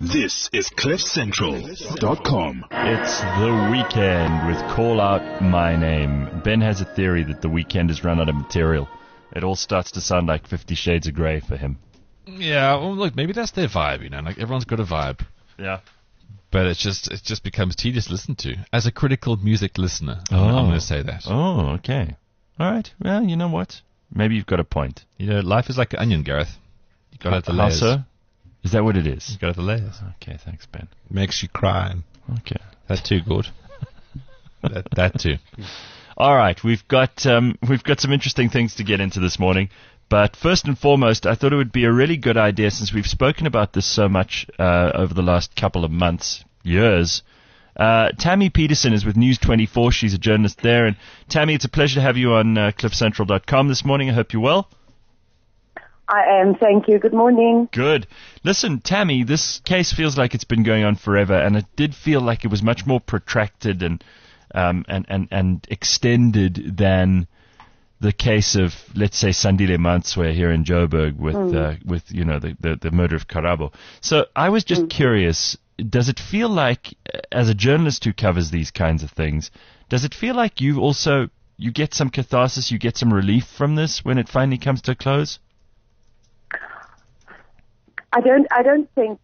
This is CliffCentral.com. It's The Weeknd with Call Out My Name. Ben has a theory that The Weeknd has run out of material. It all starts to sound like 50 Shades of Grey for him. Yeah, well, look, maybe that's their vibe, you know, like everyone's got a vibe. Yeah. But it just becomes tedious to listen to. As a critical music listener, I'm going to say that. Oh, okay. All right. Well, you know what? Maybe you've got a point. You know, life is like an onion, Gareth. You got to have the How layers. so? Is that what it is? You got to have the layers. Okay, thanks, Ben. Makes you cry. Okay. That too, good. that too. All right, we've got some interesting things to get into this morning. But first and foremost, I thought it would be a really good idea, since we've spoken about this so much over the last couple of months, years. Tammy Peterson is with News 24. She's a journalist there. And Tammy, it's a pleasure to have you on CliffCentral.com this morning. I hope you're well. I am, thank you. Good morning. Good. Listen, Tammy, this case feels like it's been going on forever, and it did feel like it was much more protracted and extended than the case of, let's say, Sandile Mantswe here in Joburg with you know, the murder of Karabo. So I was just curious, does it feel like, as a journalist who covers these kinds of things, does it feel like you get some catharsis, you get some relief from this when it finally comes to a close? I don't think,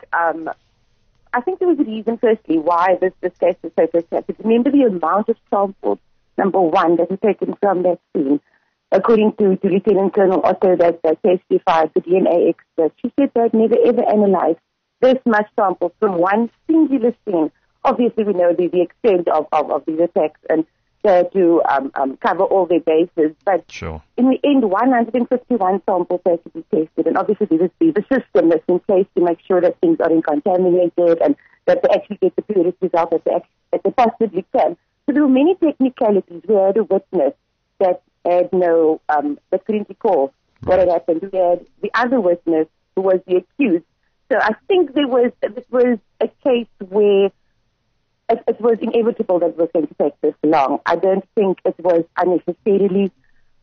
I think there was a reason, firstly, why this case was so protracted. Remember the amount of samples, number one, that were taken from that scene. According to Lieutenant Colonel Otto, that testified, the DNA expert, she said they had never ever analyzed this much samples from one singular scene. Obviously, we know the extent of these attacks, and they had to cover all their bases. But sure, in the end, 151 samples had to be tested, and obviously there was the system that's in place to make sure that things aren't contaminated and that they actually get the purest result that they possibly can. So there were many technicalities. We had a witness that had that couldn't recall what had happened. We had the other witness who was the accused. So I think it was a case where it was inevitable that it was going to take this long. I don't think it was unnecessarily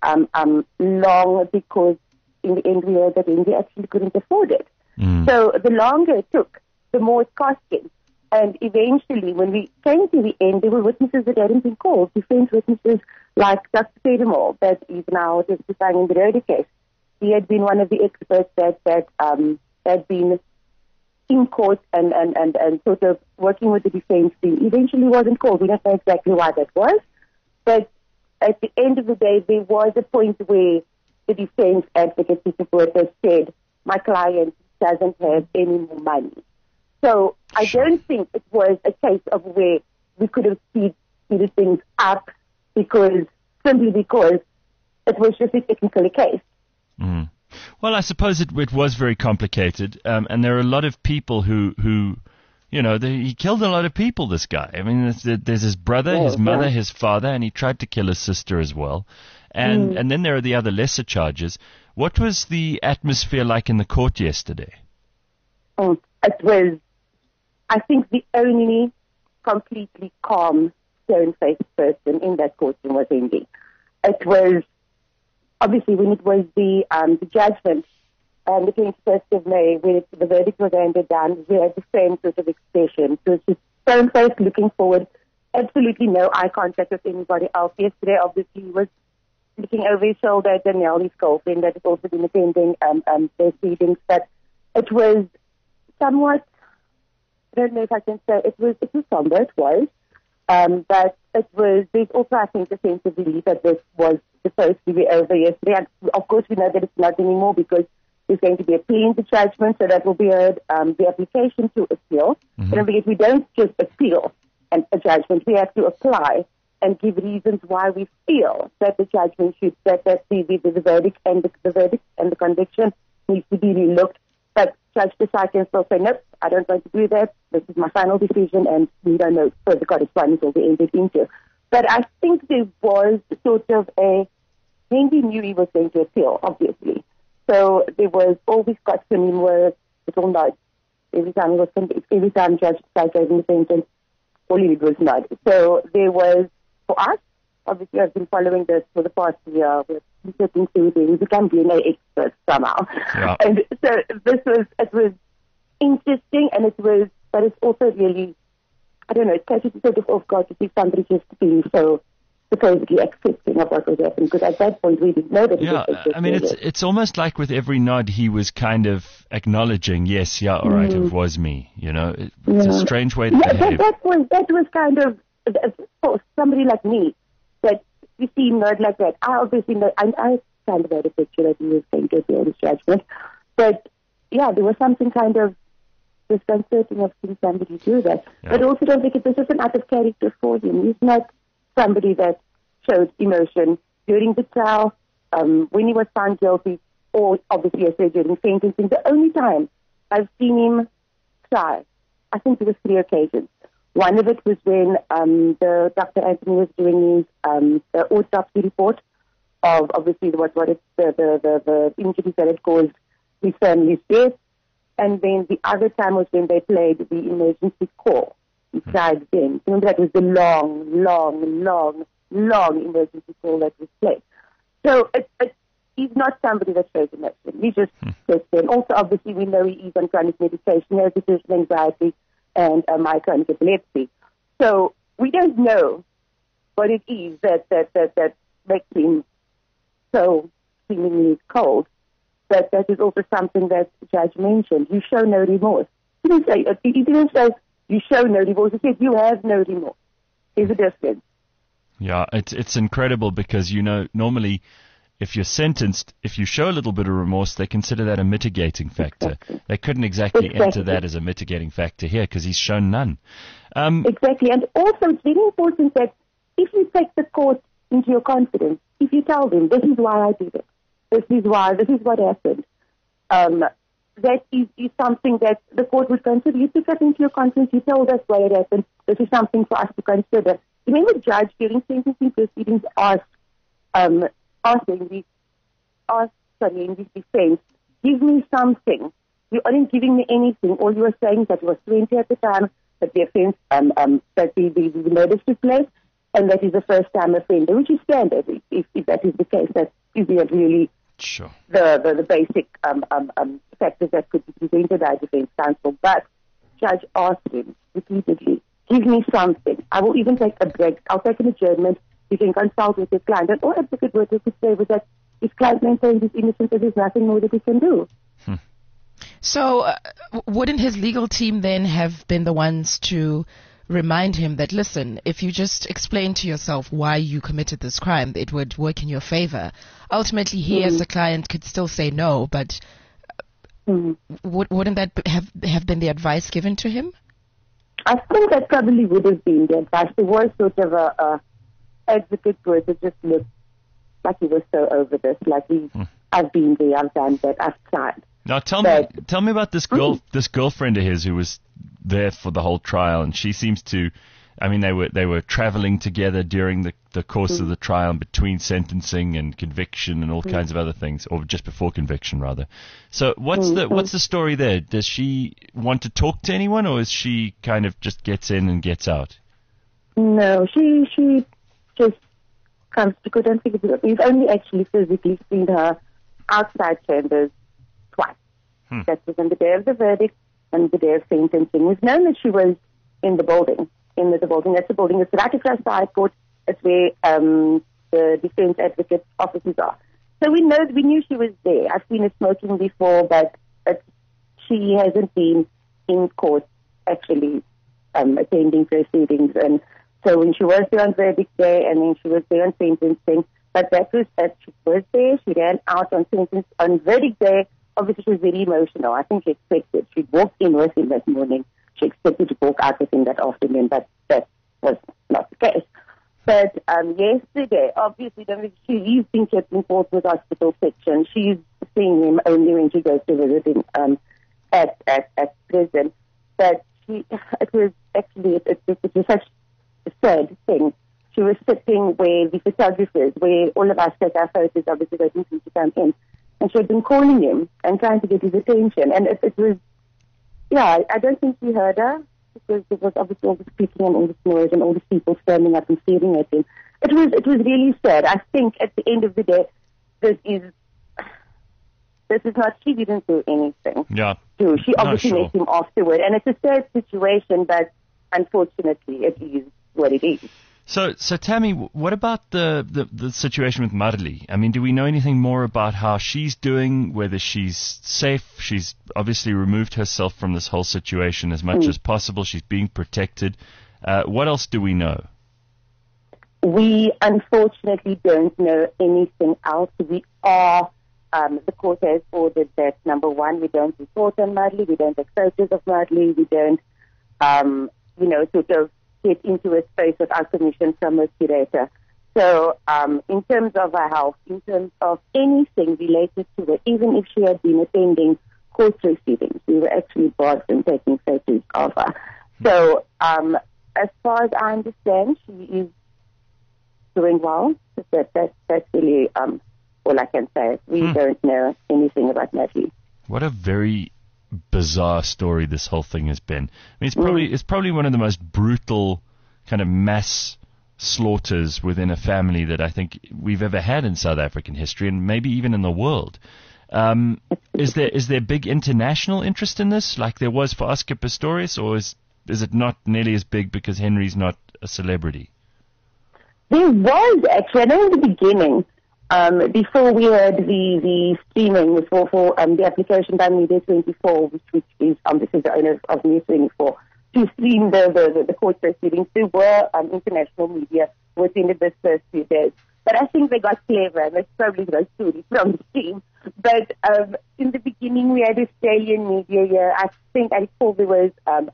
long, because in the end we heard that Indy actually couldn't afford it. So the longer it took, the more it cost him. And eventually, when we came to the end, there were witnesses that hadn't been called, defense witnesses like Dr. Fedemore, that is now testifying in the Rhoda case. He had been one of the experts that had been in court and sort of working with the defense team. Eventually wasn't called. We don't know exactly why that was. But at the end of the day, there was a point where the defense advocate, Peter Porter, said, my client doesn't have any more money. So I don't think it was a case of where we could have speeded things up simply because it was just a technical case. Well, I suppose it was very complicated, and there are a lot of people who you know, he killed a lot of people, this guy. I mean, there's his brother, his mother, his father, and he tried to kill his sister as well. And then there are the other lesser charges. What was the atmosphere like in the court yesterday? It was, I think, the only completely calm, stone-faced person in that courtroom was Indy. It was, obviously, when it was the judgment, the 21st of May, when the verdict was handed down, we had the same sort of expression. So it's just stone-faced, looking forward, absolutely no eye contact with anybody else. Yesterday, obviously, he was looking over his shoulder at Danielle, his girlfriend, that has also been attending their proceedings. But it was somewhat, I don't know if I can say, it was somber, it was. But there's also, I think, a sense of relief that this was supposed to be over yesterday. And of course, we know that it's not anymore, because there's going to be a plea in the judgment, so that will be the application to appeal. But we don't just appeal a judgment. We have to apply and give reasons why we feel that the judgment should, that the verdict and the conviction needs to be relooked. But Judge Desai can still say, nope, I don't want to do that. This is my final decision, and we don't know further correspondence will be entered into. But I think there was sort of Henry knew he was going to appeal, obviously. So there was always got to him where it all nods. Every time Judge Desai gave him the sentence, all he did was nod. So there was, for us, obviously I've been following this for the past year. We're researching things. We become DNA experts somehow. Yeah. And so it was interesting, and but it's also really, I don't know, it catches you sort of off guard to see somebody just being so supposedly accepting of what was happening, because at that point we didn't know that. Yeah, I mean, it's almost like with every nod he was kind of acknowledging, yes, yeah, all right, it was me. You know, it's a strange way to behave. That was kind of, for somebody like me, that you see him nod like that. I obviously know, I kind of had a picture that he was going to do his judgment, but yeah, there was something kind of disconcerting of seeing somebody do that. Yeah. But also don't think this is an out of character for him. He's not somebody that showed emotion during the trial, when he was found guilty, or obviously I said during sentencing. The only time I've seen him cry, I think there was 3 occasions. One of it was when the Dr. Anthony was doing his the autopsy report of obviously the injuries that had caused his family's death, and then the other time was when they played the emergency call. He cried then. Remember, that was the long emergency call that was played. So he's not somebody that shows emotion. He just sits there. And also, obviously, we know he is on chronic medication. He has depression, anxiety, and chronic epilepsy. So we don't know what it is that makes him so seemingly cold. But that is also something that the judge mentioned. You show no remorse. He didn't say you show no remorse. He said you have no remorse. There's a difference. Yeah, it's incredible because, you know, normally if you're sentenced, if you show a little bit of remorse, they consider that a mitigating factor. Exactly. They couldn't exactly enter that as a mitigating factor here because he's shown none. Exactly. And also it's very important that if you take the court into your confidence, if you tell them, this is why I did it, this is what happened, that is something that the court would consider. You took that into your confidence, you told us why it happened, this is something for us to consider. Remember, the judge during sentencing proceedings asked in this defense, give me something. You aren't giving me anything. All you were saying is that you were 20 at the time, that the offense, that the murders took place, and that is a first-time offender, which is standard. If that is the case, that is really sure the basic factors that could be presented by defense counsel. But judge asked him repeatedly, give me something. I will even take a break. I'll take an adjournment. You can consult with your client. And all advocate would say was that his client maintains his innocence and there's nothing more that he can do. So wouldn't his legal team then have been the ones to remind him that, listen, if you just explain to yourself why you committed this crime, it would work in your favor? Ultimately, he as a client could still say no, but wouldn't that have been the advice given to him? I think that probably would have been the advice. There was sort of a advocate who just looked like he was so over this, like I've been there, I've done that, I've tried. Now tell me about this girlfriend of his who was there for the whole trial, and she seems to, I mean, they were traveling together during the course of the trial, between sentencing and conviction and all kinds of other things, or just before conviction rather. So what's the story there? Does she want to talk to anyone, or is she kind of just gets in and gets out? No, she just comes to court and figures it out. We've only actually physically seen her outside chambers twice. That was on the day of the verdict and the day of sentencing. We've known that she was in the building. That's the building. It's right across the High Court. It's where the defense advocate offices are. So we knew she was there. I've seen her smoking before, but she hasn't been in court actually attending proceedings. And so when she was there on verdict day, and then she was there on sentencing, but that was that she was there. She ran out on verdict day. Obviously, she was very emotional. I think she expected. She walked in with him that morning. She expected to walk out with him that afternoon, but that was not the case. But yesterday, obviously, he's been kept in Portsmouth Hospital section. She's seeing him only when she goes to visit him at prison. But it was such a sad thing. She was sitting where the photographers, where all of us take our photos, obviously waiting for him to come in. And she had been calling him and trying to get his attention. And it was, I don't think he heard her, because there was obviously all the speaking and all the noise and all the people standing up and staring at him. It was really sad. I think at the end of the day, this is This is not, she didn't do anything. Yeah. She obviously sure. met him afterward. And it's a sad situation, but unfortunately it is what it is. So Tammy, what about the situation with Marley? I mean, do we know anything more about how she's doing, whether she's safe? She's obviously removed herself from this whole situation as much as possible. She's being protected. What else do we know? We unfortunately don't know anything else. We are, the court has ordered that, number one, we don't report on Marley, we don't take photos of Marley, we don't, sort of get into a space without permission from a curator. So in terms of her health, in terms of anything related to her, even if she had been attending court proceedings, we were actually barred from taking photos of her. So as far as I understand, she is doing well. That's really all I can say. We don't know anything about Natalie. What a very bizarre story this whole thing has been. I mean, it's probably one of the most brutal kind of mass slaughters within a family that I think we've ever had in South African history, and maybe even in the world. Is there big international interest in this, like there was for Oscar Pistorius, or is it not nearly as big because Henry's not a celebrity? There was actually, I know in the beginning, before we had the streaming for the application by Media 24, which is this is the owner of News 24, to stream the court proceedings, there were international media within the first few days. But I think they got clever, and that's probably the story from the team. But in the beginning, we had Australian media here. I recall there was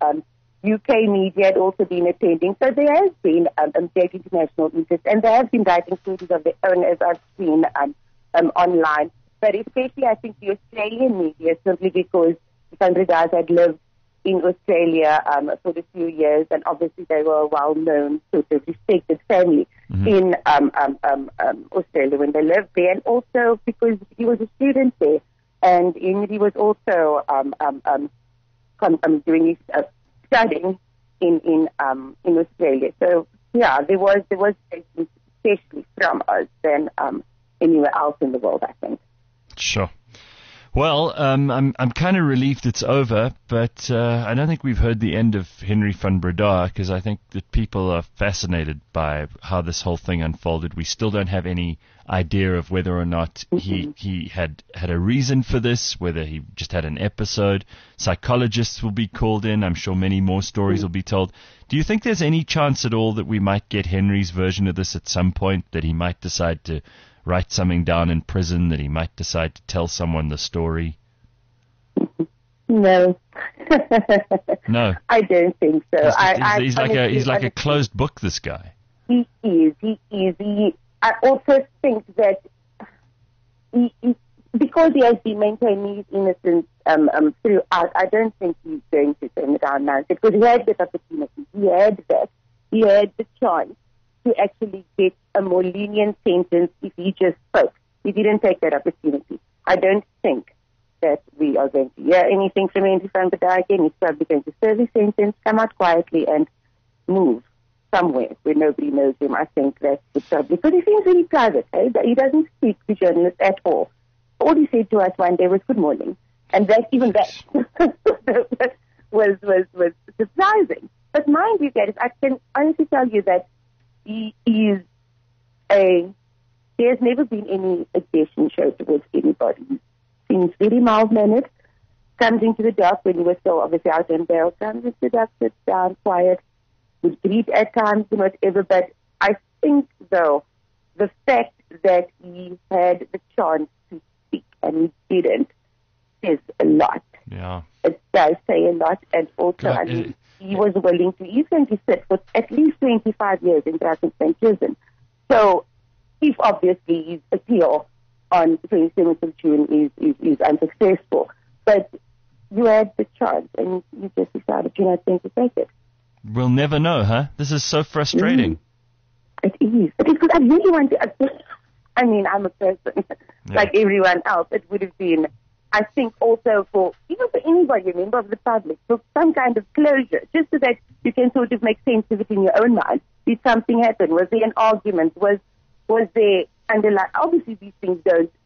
UK media had also been attending. So there has been great international interest, and they have been writing stories of their own, as I've seen online. But especially, I think, the Australian media, simply because Sandra Das had lived in Australia for a few years, and obviously they were a well-known, sort of respected family in Australia when they lived there, and also because he was a student there, and he was also doing his studying in Australia. So yeah, there was especially from us than anywhere else in the world, I think. Sure. Well, I'm kind of relieved it's over, but I don't think we've heard the end of Henry van Breda, because I think that people are fascinated by how this whole thing unfolded. We still don't have any idea of whether or not he had a reason for this, whether he just had an episode. Psychologists will be called in. I'm sure many more stories will be told. Do you think there's any chance at all that we might get Henry's version of this at some point, that he might decide to write something down in prison, that he might decide to tell someone the story? No. No. I don't think so. He's like a closed book, this guy. He is. I also think that because he has been maintaining his innocence throughout, I don't think he's going to turn it down now, because he had that opportunity. He had the chance to actually get a more lenient sentence if he just spoke. He didn't take that opportunity. I don't think that we are going to hear anything from Henry van Breda again. He's probably going to serve his sentence, come out quietly, and move somewhere where nobody knows him. I think that's the probably, because he seems really private. He doesn't speak to journalists at all. All he said to us one day was good morning, and that was surprising. But mind you, guys, I can honestly tell you that there's never been any aggression shown towards anybody. He seems very mild-mannered, comes into the dock when he was still obviously out on bail, comes into the dock, sits down, quiet, would greet at times and whatever. But I think, though, the fact that he had the chance to speak and he didn't says a lot. Yeah. It does say a lot, and also, he was willing to, he's going to sit for at least 25 years in Drakensberg prison. So, if obviously his appeal on the 27th of June is unsuccessful, but you had the chance and you just decided you're not going to take it. We'll never know, huh? This is so frustrating. It is. It is, because I really want to, I mean, I'm a person like everyone else. It would have been, I think, also even for anybody, a member of the public, for some kind of closure, just so that you can sort of make sense of it in your own mind. Did something happen? Was there an argument? Was there underlying? Obviously, these things don't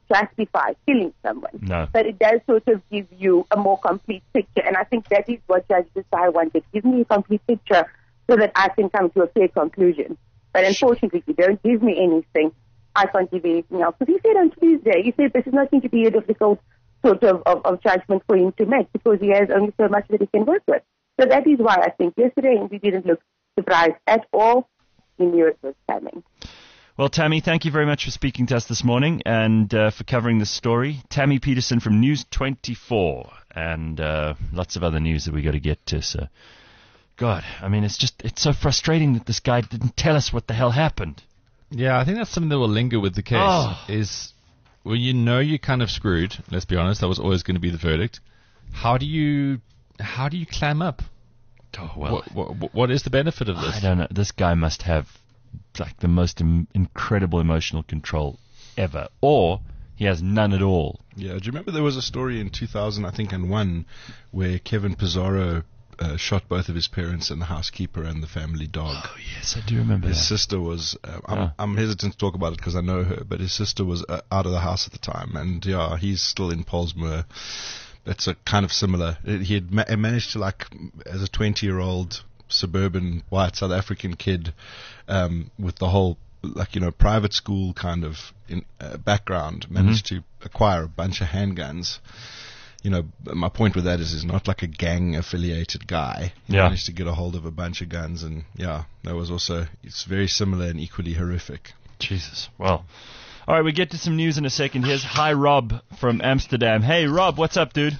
justify killing someone. No. But it does sort of give you a more complete picture. And I think that is what Judge Desai wanted. Give me a complete picture so that I can come to a fair conclusion. But unfortunately, if you don't give me anything, I can't give you anything else. Because he said on Tuesday, he said this is not going to be a difficult sort of judgment for him to make because he has only so much that he can work with. So that is why I think yesterday we didn't look surprised at all. He knew it was coming. Well, Tammy, thank you very much for speaking to us this morning and for covering this story. Tammy Peterson from News 24 and lots of other news that we got to get to. So, God, I mean, it's so frustrating that this guy didn't tell us what the hell happened. Yeah, I think that's something that will linger with the case. Is when you know you're kind of screwed. Let's be honest, that was always going to be the verdict. How do you climb up? Oh, well, what is the benefit of this? I don't know. This guy must have like the most incredible emotional control ever, or he has none at all. Yeah, do you remember there was a story in 2000, I think, and one where Kevin Pizarro shot both of his parents and the housekeeper and the family dog. Oh yes, I do remember. His that. sister was. I'm hesitant to talk about it because I know her, but his sister was out of the house at the time, and yeah, he's still in Polsmoor. It's a kind of similar. He had managed to, like, as a 20-year-old suburban white South African kid, with the whole, like, you know, private school kind of background, managed to acquire a bunch of handguns. You know, my point with that is he's not like a gang-affiliated guy. He managed to get a hold of a bunch of guns, and yeah, that was also, it's very similar and equally horrific. Jesus. Well, all right, we get to some news in a second. Here's Hi Rob from Amsterdam. Hey, Rob, what's up, dude?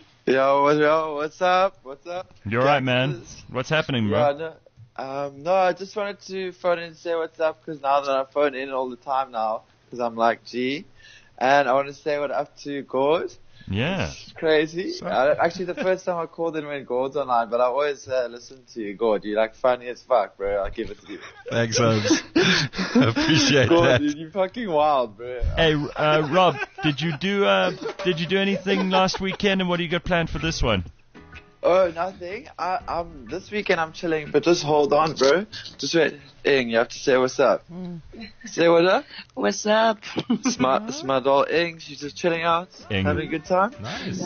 Yo, what's up? You're all right, man. What's happening, bro? No, I just wanted to phone in and say what's up because now that I phone in all the time now because I'm like, gee, and I want to say what up to Gord. Yeah. It's crazy. Actually, the first time I called in when Gord's online, but I always listen to you, Gord. You're like funny as fuck, bro. I'll give it to you. Thanks, Holmes. I appreciate Gord, that. dude, you're fucking wild, bro. Hey, Rob, did you do anything last weekend, and what do you got planned for this one? Oh, nothing. This weekend I'm chilling, but just hold on, bro. Just wait. Ing, you have to say what's up. Say what up. What's up? It's my doll Ing. She's just chilling out, having a good time. Nice.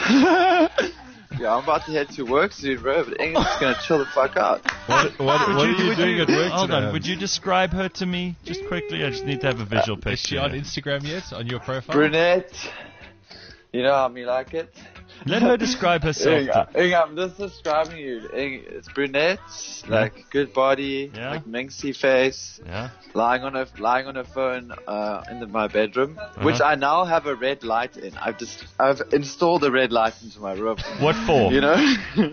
Yeah, I'm about to head to work soon, bro, but Ing is just going to chill the fuck out. What are you doing at work Hold today? on, would you describe her to me just quickly? I just need to have a visual picture. Is she on Instagram yet? On your profile? Brunette. You know how me like it. Let her describe herself. Ing, I'm just describing you. Ing, it's brunette, like good body, like minxy face, lying on her phone in my bedroom, which I now have a red light in. I've installed a red light into my room. What for? You know?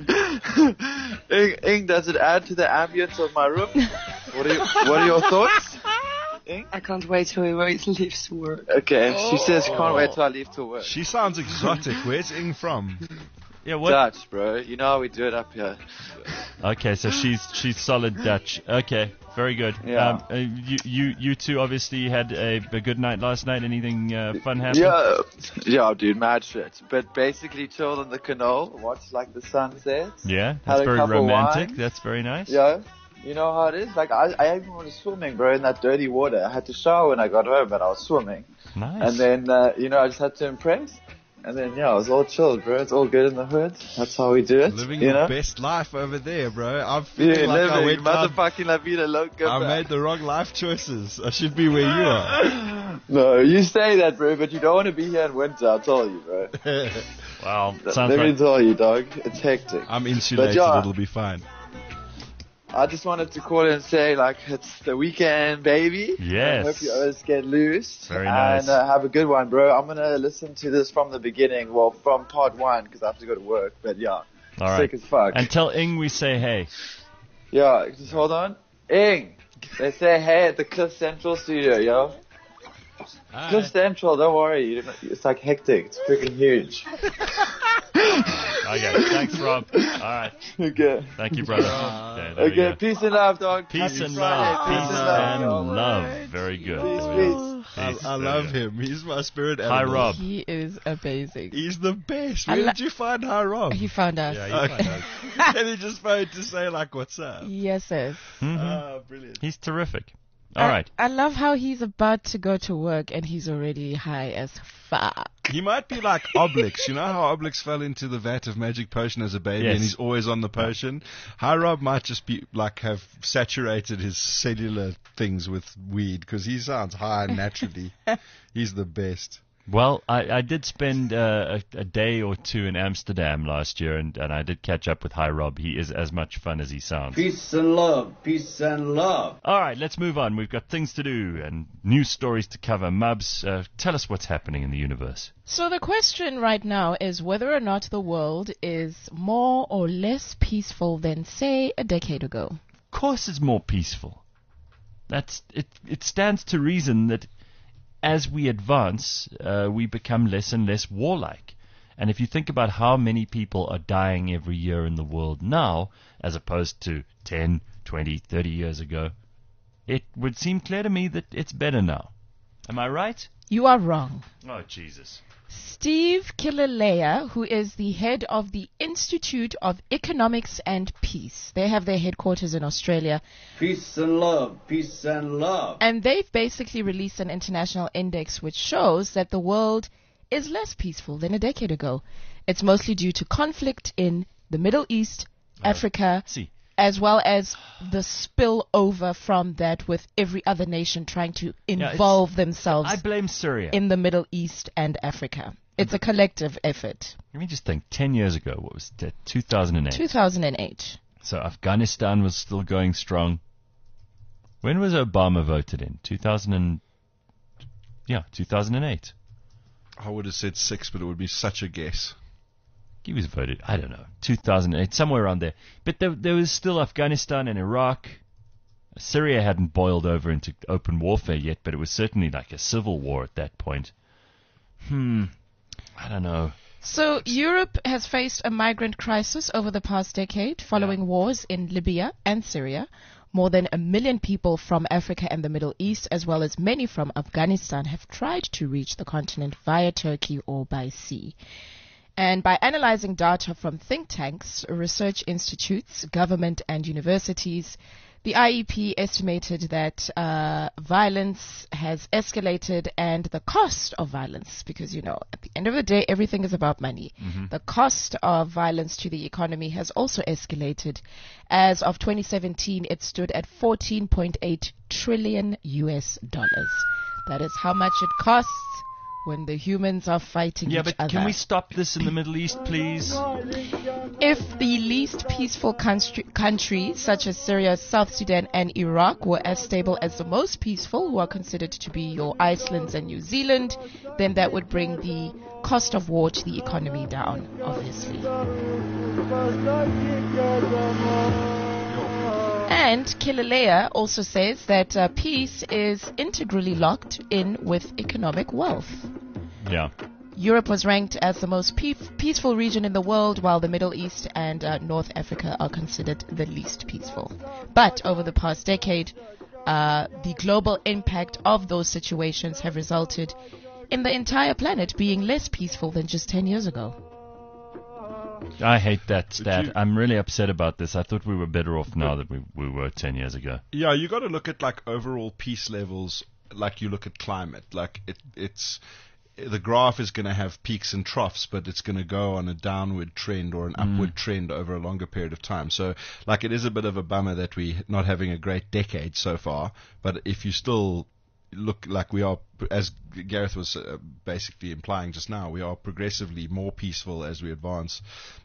Ing, does it add to the ambience of my room? What are your thoughts? I can't wait till he leaves to work. Okay, she says can't wait till I leave to work. She sounds exotic. Where's Ing from? Yeah, what? Dutch, bro. You know how we do it up here. Okay, so she's solid Dutch. Okay, very good. Yeah. You two obviously had a good night last night. Anything fun happen? Yeah, dude, mad shit. But basically chilled on the canal, watched like the sunset. Yeah, that's very romantic. Wine. That's very nice. Yeah. You know how it is? Like, I even was swimming, bro, in that dirty water. I had to shower when I got home, but I was swimming. Nice. And then, I just had to impress. And then, it was all chilled, bro. It's all good in the hood. That's how we do it. Living you your know? best life over there, bro. I'm feeling like I went motherfucking La Vida Loca. I made the wrong life choices. I should be where you are. No, you say that, bro, but you don't want to be here in winter, I'll tell you, bro. Wow. Let me tell you, dog. It's hectic. I'm insulated. It'll be fine. I just wanted to call and say, like, it's the weekend, baby. Yes. I hope you always get loose. Very nice. And have a good one, bro. I'm going to listen to this from the beginning, well, from part 1, because I have to go to work. But, yeah, all right. Sick as fuck. And tell Ing we say hey. Yeah, just hold on. Ing, they say hey at the Cliff Central studio, yo. Hi. Cliff Central, don't worry. It's, like, hectic. It's freaking huge. Okay, thanks, Rob. All right. Okay. Thank you, brother. Okay, peace and love, dog. Peace and love. Peace and love. Very good. Peace. I love him. He's my spirit animal. Hi, Rob. He is amazing. He's the best. Where did you find Hi Rob? He found us. Yeah, Okay. And he just phoned to say, like, what's up? Yes, yes. Mm-hmm. Oh, brilliant. He's terrific. All right. I love how he's about to go to work and he's already high as fuck. He might be like Obelix. You know how Obelix fell into the vat of magic potion as a baby, Yes. and he's always on the potion? High Rob might just be like have saturated his cellular things with weed because he sounds high naturally. He's the best. Well, I did spend a day or two in Amsterdam last year, and I did catch up with High Rob. He is as much fun as he sounds. Peace and love. Peace and love. All right, let's move on. We've got things to do and news stories to cover. Mubs, tell us what's happening in the universe. So the question right now is whether or not the world is more or less peaceful than, say, a decade ago. Of course it's more peaceful. That's it. It stands to reason that as we advance, we become less and less warlike. And if you think about how many people are dying every year in the world now, as opposed to 10, 20, 30 years ago, it would seem clear to me that it's better now. Am I right? You are wrong. Oh, Jesus. Steve Killalea, who is the head of the Institute of Economics and Peace. They have their headquarters in Australia. Peace and love. Peace and love. And they've basically released an international index which shows that the world is less peaceful than a decade ago. It's mostly due to conflict in the Middle East, Africa, as well as the spillover from that with every other nation trying to involve themselves I blame Syria. in the Middle East and Africa. It's a collective effort. Let me just think. 10 years ago, what was that? 2008. 2008. So Afghanistan was still going strong. When was Obama voted in? 2008. I would have said 6, but it would be such a guess. He was voted, I don't know, 2008, somewhere around there. But there was still Afghanistan and Iraq. Syria hadn't boiled over into open warfare yet, but it was certainly like a civil war at that point. I don't know. So Europe has faced a migrant crisis over the past decade following wars in Libya and Syria. More than 1 million people from Africa and the Middle East, as well as many from Afghanistan, have tried to reach the continent via Turkey or by sea. And by analyzing data from think tanks, research institutes, government and universities, the IEP estimated that violence has escalated and the cost of violence, because, at the end of the day, everything is about money. Mm-hmm. The cost of violence to the economy has also escalated. As of 2017, it stood at $14.8 trillion. That is how much it costs when the humans are fighting each other. Yeah, but can we stop this in the Middle East, please? If the least peaceful countries, such as Syria, South Sudan, and Iraq, were as stable as the most peaceful, who are considered to be your Iceland and New Zealand, then that would bring the cost of war to the economy down, obviously. And Killalea also says that peace is integrally locked in with economic wealth. Yeah. Europe was ranked as the most peaceful region in the world, while the Middle East and North Africa are considered the least peaceful. But over the past decade, the global impact of those situations have resulted in the entire planet being less peaceful than just 10 years ago. I hate that stat. I'm really upset about this. I thought we were better off now than we were 10 years ago. Yeah, you got to look at like overall peace levels like you look at climate. Like it's the graph is going to have peaks and troughs, but it's going to go on a downward trend or an upward trend over a longer period of time. So like it is a bit of a bummer that we're not having a great decade so far, but if you still look like we are, as Gareth was basically implying just now, we are progressively more peaceful as we advance,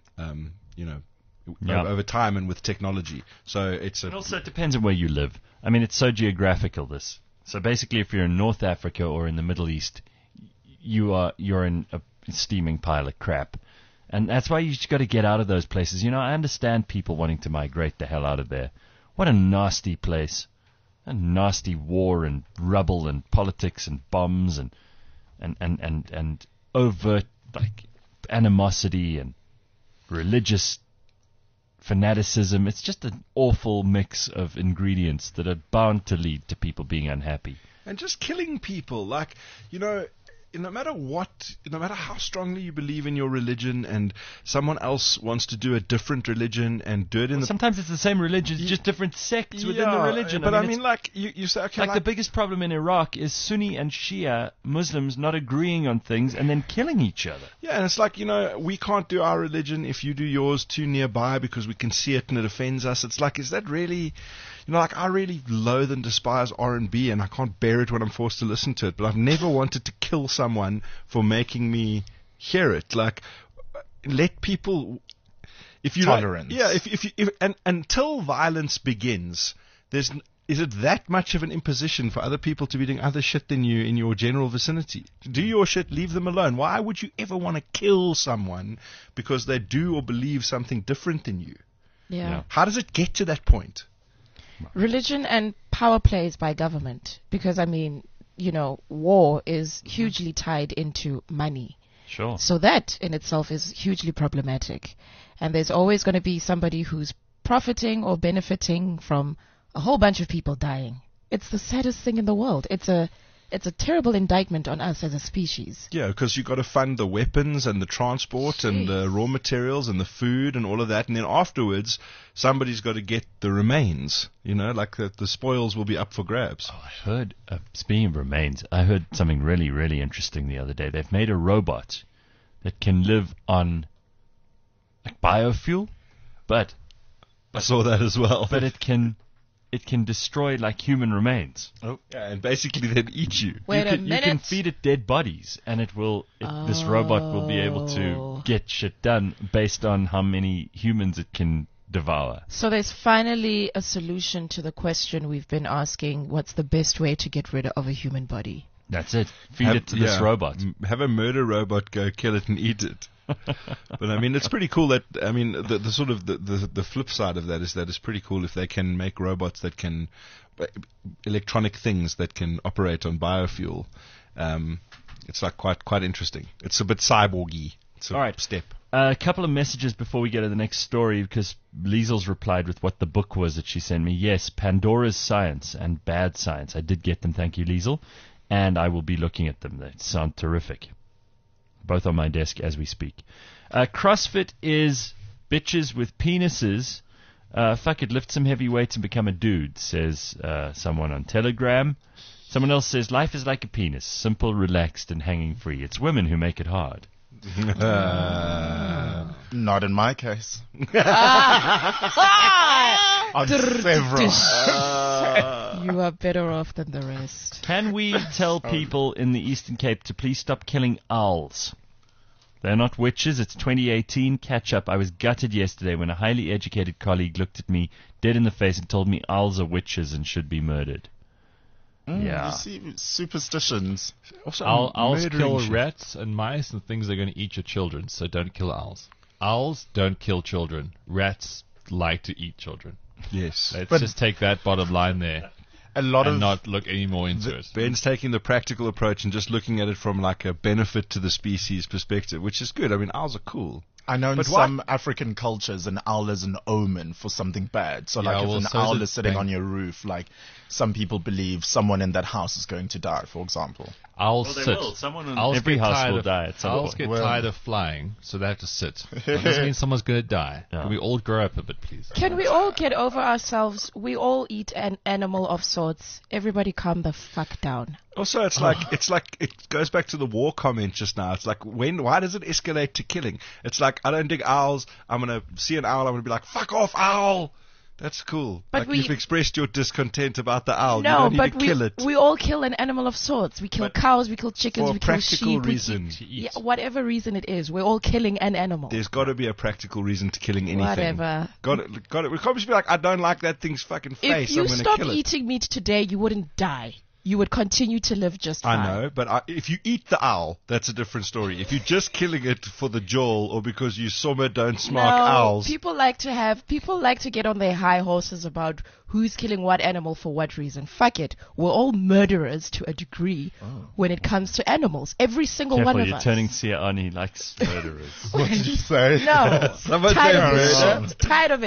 over time and with technology. So it also depends on where you live. I mean, it's so geographical, this. So basically, if you're in North Africa or in the Middle East, you're in a steaming pile of crap. And that's why you just got to get out of those places. I understand people wanting to migrate the hell out of there. What a nasty place. A nasty war and rubble and politics and bombs and overt like animosity and religious fanaticism. It's just an awful mix of ingredients that are bound to lead to people being unhappy. And just killing people. Like, no matter how strongly you believe in your religion, and someone else wants to do a different religion and do it in sometimes it's the same religion, just different sects within the religion. But I mean, like you say, okay, like the biggest problem in Iraq is Sunni and Shia Muslims not agreeing on things and then killing each other. Yeah, and it's like, we can't do our religion if you do yours too nearby because we can see it and it offends us. It's like, is that really, like I really loathe and despise R&B and I can't bear it when I'm forced to listen to it, but I've never wanted to kill someone for making me hear it. Like, let people, if you tolerance. Until violence begins, is it that much of an imposition for other people to be doing other shit than you in your general vicinity? Do your shit, leave them alone. Why would you ever want to kill someone because they do or believe something different than you? Yeah. How does it get to that point? Religion and power plays by government, because war is hugely tied into money. Sure. So that in itself is hugely problematic. And there's always going to be somebody who's profiting or benefiting from a whole bunch of people dying. It's the saddest thing in the world. It's a terrible indictment on us as a species. Yeah, because you've got to fund the weapons and the transport and the raw materials and the food and all of that. And then afterwards, somebody's got to get the remains. Like the spoils will be up for grabs. Oh, I heard, speaking of remains, I heard something really, really interesting the other day. They've made a robot that can live on like biofuel, but I saw that as well. But it can destroy like human remains. Oh, yeah, and basically then eat you. Wait a minute. You can feed it dead bodies, and this robot will be able to get shit done based on how many humans it can devour. So there's finally a solution to the question we've been asking: what's the best way to get rid of a human body? That's it. Feed it to this robot. Have a murder robot go kill it and eat it. But I mean, it's pretty cool that, the sort of the flip side of that is that it's pretty cool if they can make robots that can, electronic things that can operate on biofuel. It's like quite interesting. It's a bit cyborgy. It's a step. A couple of messages before we go to the next story, because Liesel's replied with what the book was that she sent me. Yes, Pandora's Science and Bad Science. I did get them, thank you, Liesel. And I will be looking at them. They sound terrific. Both on my desk as we speak. CrossFit is bitches with penises. Fuck it, lift some heavy weights and become a dude, says someone on Telegram. Someone else says, life is like a penis, simple, relaxed, and hanging free. It's women who make it hard. Not in my case. On several. You are better off than the rest. Can we tell people in the Eastern Cape to please stop killing owls? They're not witches. It's 2018. Catch up. I was gutted yesterday when a highly educated colleague looked at me dead in the face and told me owls are witches and should be murdered. Yeah. You see, superstitions. Also, owls kill rats and mice and things that are going to eat your children, so don't kill owls. Owls don't kill children. Rats like to eat children. Yes. Let's just take that bottom line there. Not look any more into it. Ben's taking the practical approach and just looking at it from like a benefit to the species perspective, which is good. I mean, owls are cool. I know in some African cultures, an owl is an omen for something bad. So, like, if an owl is sitting on your roof, like, some people believe someone in that house is going to die, for example. Owls sit. Someone in every house will die at some point. Owls get tired of flying, so they have to sit. That doesn't mean someone's going to die. Yeah. Can we all grow up a bit, please? Can we all get over ourselves? We all eat an animal of sorts. Everybody calm the fuck down. Also, it's like it goes back to the war comment just now. It's like, why does it escalate to killing? It's like, I don't dig owls. I'm going to see an owl. I'm going to be like, fuck off, owl. That's cool. But you've expressed your discontent about the owl. No, you don't need to kill it. We all kill an animal of sorts. We kill cows, we kill chickens, we kill sheep. For a practical reason. Yeah, whatever reason it is, we're all killing an animal. There's got to be a practical reason to killing anything. Whatever. Got it. We can't just be like, I don't like that thing's fucking face. If you stop kill eating meat today, you wouldn't die. You would continue to live just fine. I know, but if you eat the owl, that's a different story. If you're just killing it for the joel or because you somewhere don't smark owls. People like to get on their high horses about who's killing what animal for what reason. Fuck it. We're all murderers to a degree when it comes to animals. Every single one of us. You're turning Sia on. He likes murderers. What did you say? No. Someone say murder. Tired of it.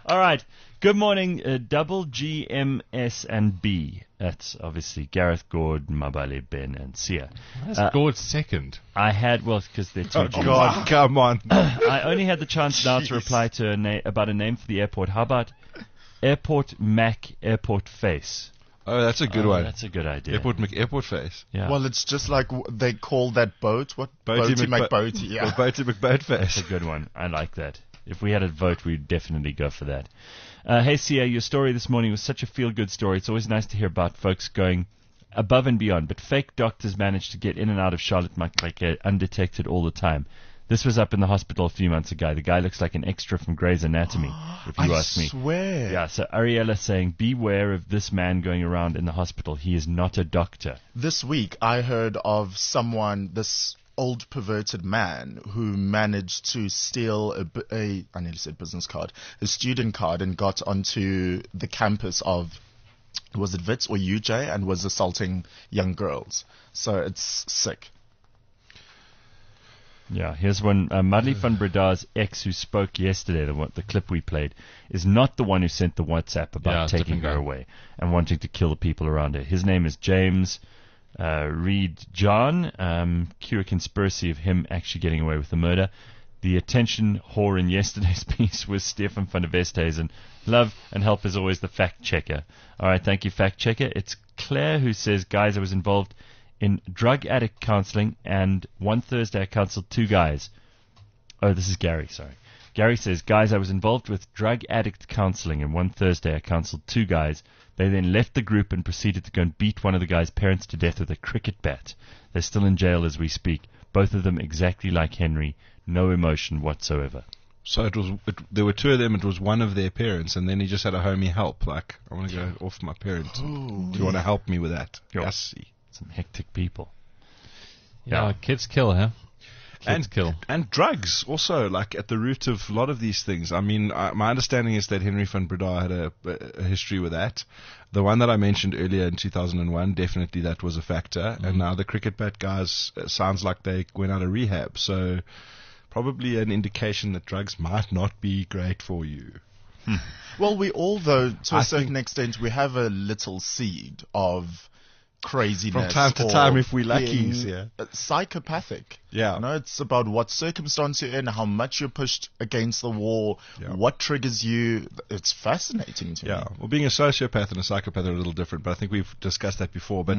All right. Good morning, double G, M, S, and B. That's obviously Gareth, Gord, Mabale, Ben, and Sia. That's Gord's second. I had, because they're two G's. Oh, God, come on. I only had the chance now to reply to about a name for the airport. How about Airport Mac, Airport Face? Oh, that's a good one. That's a good idea. Airport Face. Yeah. Well, it's just like they call that boat. What? Boaty McBoaty. Yeah. Boaty McBoat Face. That's a good one. I like that. If we had a vote, we'd definitely go for that. Hey, Sia, your story this morning was such a feel-good story. It's always nice to hear about folks going above and beyond. But fake doctors manage to get in and out of Charlotte Maclake undetected all the time. This was up in the hospital a few months ago. The guy looks like an extra from Grey's Anatomy, if you ask me. I swear. Yeah, so Ariella saying, beware of this man going around in the hospital. He is not a doctor. This week, I heard of someone, this old perverted man, who managed to steal I nearly said business card, a student card, and got onto the campus of, was it Wits or UJ, and was assaulting young girls. So it's sick. Yeah, here's one. Madeleine van Breda's ex, who spoke yesterday, the clip we played, is not the one who sent the WhatsApp about taking her away and wanting to kill the people around her. His name is James Reed John. Cure a conspiracy of him actually getting away with the murder. The attention whore in yesterday's piece was Stefan van der Westhuizen. Love and help is always the fact checker. All right, thank you, fact checker. It's Claire who says, guys, I was involved in drug addict counseling, and one Thursday I counseled two guys. Oh, this is Gary, sorry. Gary says, guys, I was involved with drug addict counseling, and one Thursday I counseled two guys. They then left the group and proceeded to go and beat one of the guy's parents to death with a cricket bat. They're still in jail as we speak. Both of them exactly like Henry. No emotion whatsoever. So there were two of them. It was one of their parents, and then he just had a homie help. Like, I want to go off my parents. Do you want to help me with that? Yes. Some hectic people. Yeah, kids kill, huh? Kids kill. And drugs also, like, at the root of a lot of these things. I mean, my understanding is that Henry van Breda had a history with that. The one that I mentioned earlier in 2001, definitely that was a factor. And now the cricket bat guys, sounds like they went out of rehab. So probably an indication that drugs might not be great for you. Well, we all, though, to a certain extent, we have a little seed of craziness from time to time, if we're lucky. Psychopathic. Yeah. You know, it's about what circumstance you're in, how much you're pushed against the wall, what triggers you. It's fascinating to me. Well, being a sociopath and a psychopath are a little different, but I think we've discussed that before. But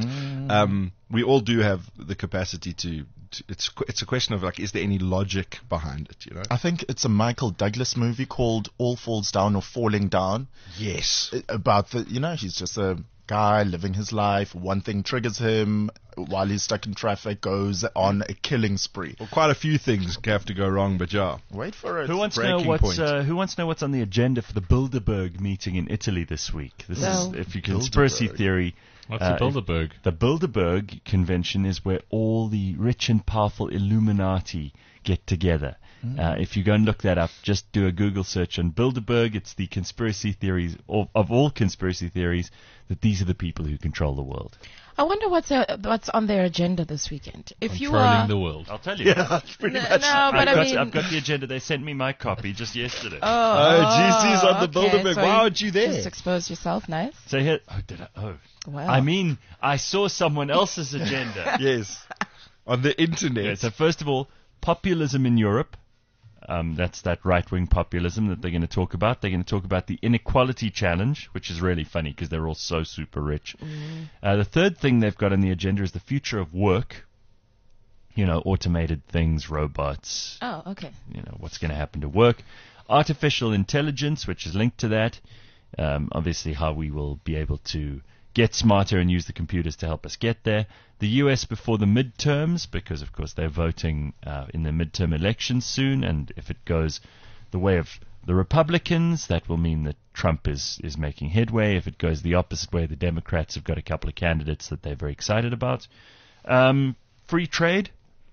we all do have the capacity to it's a question of, like, is there any logic behind it, you know? I think it's a Michael Douglas movie called All Falls Down or Falling Down. Yes. About he's just a guy living his life. One thing triggers him while he's stuck in traffic, goes on a killing spree. Well, quite a few things have to go wrong, but wait for it. Who wants to know what's on the agenda for the Bilderberg meeting in Italy this week? This is, if you conspiracy theory. What's the Bilderberg? The Bilderberg convention is where all the rich and powerful Illuminati get together. If you go and look that up, just do a Google search on Bilderberg. It's the conspiracy theories of all conspiracy theories that these are the people who control the world. I wonder what's on their agenda this weekend. Controlling the world. I'll tell you. Yeah, pretty much. No, but I've got the agenda. They sent me my copy just yesterday. GC's on the Bilderberg. So why aren't you there? Just expose yourself, nice. So here, did I? Oh, wow. I mean, I saw someone else's agenda. Yes, on the internet. Yeah, so first of all, populism in Europe. That's that right-wing populism that they're going to talk about. They're going to talk about the inequality challenge, which is really funny because they're all so super rich. The third thing they've got on the agenda is the future of work. You know, automated things, robots. Oh, okay. You know, what's going to happen to work. Artificial intelligence, which is linked to that. Obviously, how we will be able to get smarter and use the computers to help us get there. The U.S. before the midterms, because, of course, they're voting in the midterm elections soon, and if it goes the way of the Republicans, that will mean that Trump is making headway. If it goes the opposite way, the Democrats have got a couple of candidates that they're very excited about. Free trade,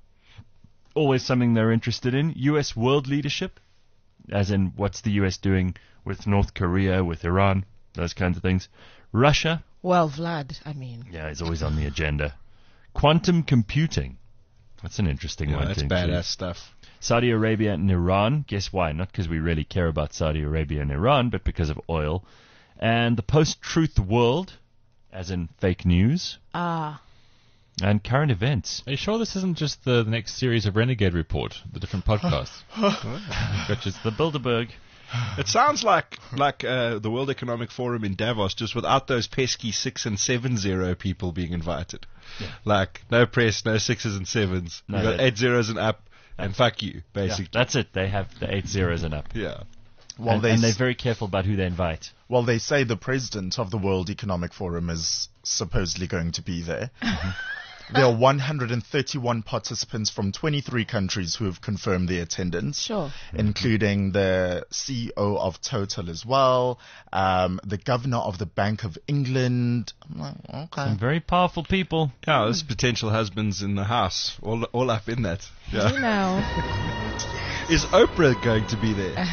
always something they're interested in. U.S. world leadership, as in what's the U.S. doing with North Korea, with Iran, those kinds of things. Russia. Well, Vlad, I mean. Yeah, he's always on the agenda. Quantum computing. That's an interesting one. That's badass stuff. Saudi Arabia and Iran. Guess why? Not because we really care about Saudi Arabia and Iran, but because of oil. And the post-truth world, as in fake news. And current events. Are you sure this isn't just the next series of Renegade Report, the different podcasts? Which is the Bilderberg. It sounds like the World Economic Forum in Davos, just without those pesky 6 and 7-0 people being invited. Yeah. Like, no press, no 6s and 7s. No, you got 8 zeros and up, and fuck you, basically. Yeah, that's it. They have the 8 zeros and up. Yeah. Well, and they're very careful about who they invite. Well, they say the president of the World Economic Forum is supposedly going to be there. There are 131 participants from 23 countries who have confirmed their attendance, including the CEO of Total as well, the governor of the Bank of England. Okay. Some very powerful people. Yeah, there's potential husbands in the house, all up in that. Yeah. You know. Is Oprah going to be there?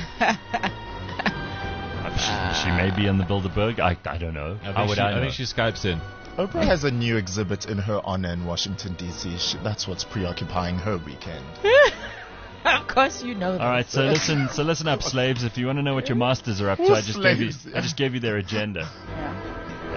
She may be on the Bilderberg. I don't know. I think she Skypes in. Oprah has a new exhibit in her honor in Washington, D.C. That's what's preoccupying her weekend. Of course you know that. All right, so listen up, slaves. If you want to know what your masters are up to, I just gave you their agenda. Yeah.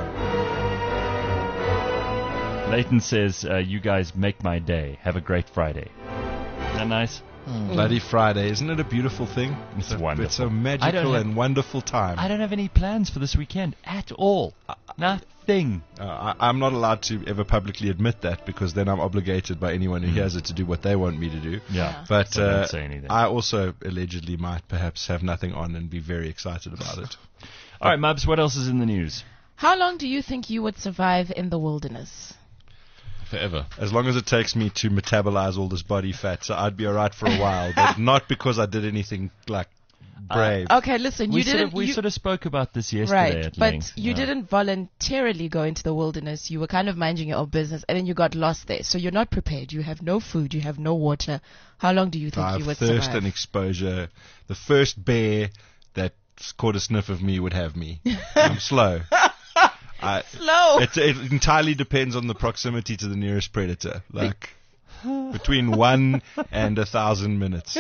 All right. Leighton says, you guys make my day. Have a great Friday. Isn't that nice? Bloody Friday. Isn't it a beautiful thing? It's wonderful. It's a magical and wonderful time. I don't have any plans for this weekend at all. Nothing. I'm not allowed to ever publicly admit that because then I'm obligated by anyone who hears it to do what they want me to do. Yeah. But so don't say anything. I also allegedly might perhaps have nothing on and be very excited about it. All right, Mubs, what else is in the news? How long do you think you would survive in the wilderness? Forever. As long as it takes me to metabolize all this body fat, so I'd be alright for a while, but not because I did anything like brave. Okay, listen, we sort of spoke about this yesterday. Right, at but length. you didn't voluntarily go into the wilderness. You were kind of minding your own business, and then you got lost there. So you're not prepared. You have no food. You have no water. How long do you think you would thirst survive? and exposure. The first bear that caught a sniff of me would have me. I'm slow. Slow. It entirely depends on the proximity to the nearest predator. Like between 1 and 1,000 minutes.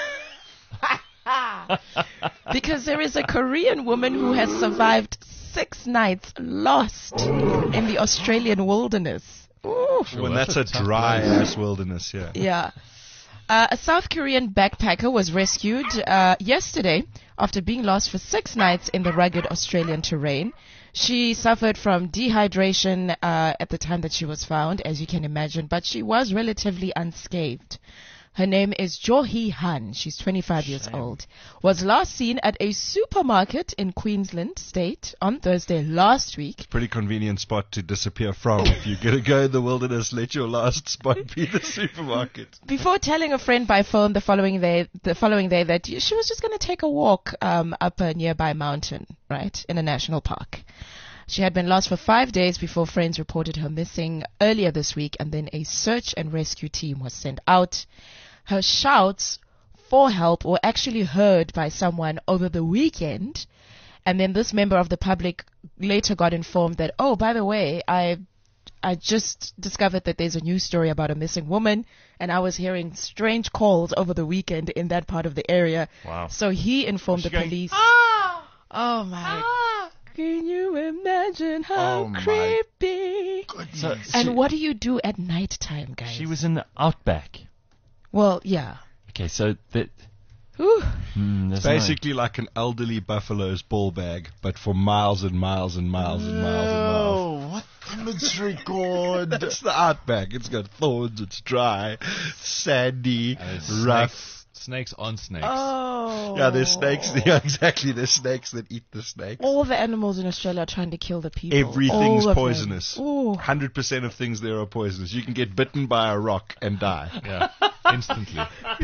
Because there is a Korean woman who has survived 6 nights lost in the Australian wilderness. Ooh. When that's a dry-ass wilderness, yeah. Yeah. A South Korean backpacker was rescued yesterday after being lost for 6 nights in the rugged Australian terrain. She suffered from dehydration at the time that she was found, as you can imagine, but she was relatively unscathed. Her name is Jo Hee Han. She's 25 years old. Was last seen at a supermarket in Queensland State on Thursday last week. Pretty convenient spot to disappear from. If you're going to go in the wilderness, let your last spot be the supermarket. Before telling a friend by phone the following day that she was just going to take a walk up a nearby mountain, right, in a national park. She had been lost for 5 days before friends reported her missing earlier this week, and then a search and rescue team was sent out. Her shouts for help were actually heard by someone over the weekend, and then this member of the public later got informed that, oh, by the way, I just discovered that there's a news story about a missing woman, and I was hearing strange calls over the weekend in that part of the area. Wow. So he informed the police. Oh my. Can you imagine how creepy? And what do you do at night time, guys? She was in the outback. Well, yeah. Okay, so that... It's basically like an elderly buffalo's ball bag, but for miles and miles and miles and miles and miles. Oh, what imagery, God. That's the outback. It's got thorns, it's dry, sandy, rough. Snakes on snakes. Oh. Yeah, there's snakes. Yeah, exactly. There's snakes that eat the snakes. All the animals in Australia are trying to kill the people. Everything's poisonous. 100% of things there are poisonous. You can get bitten by a rock and die. Yeah, instantly.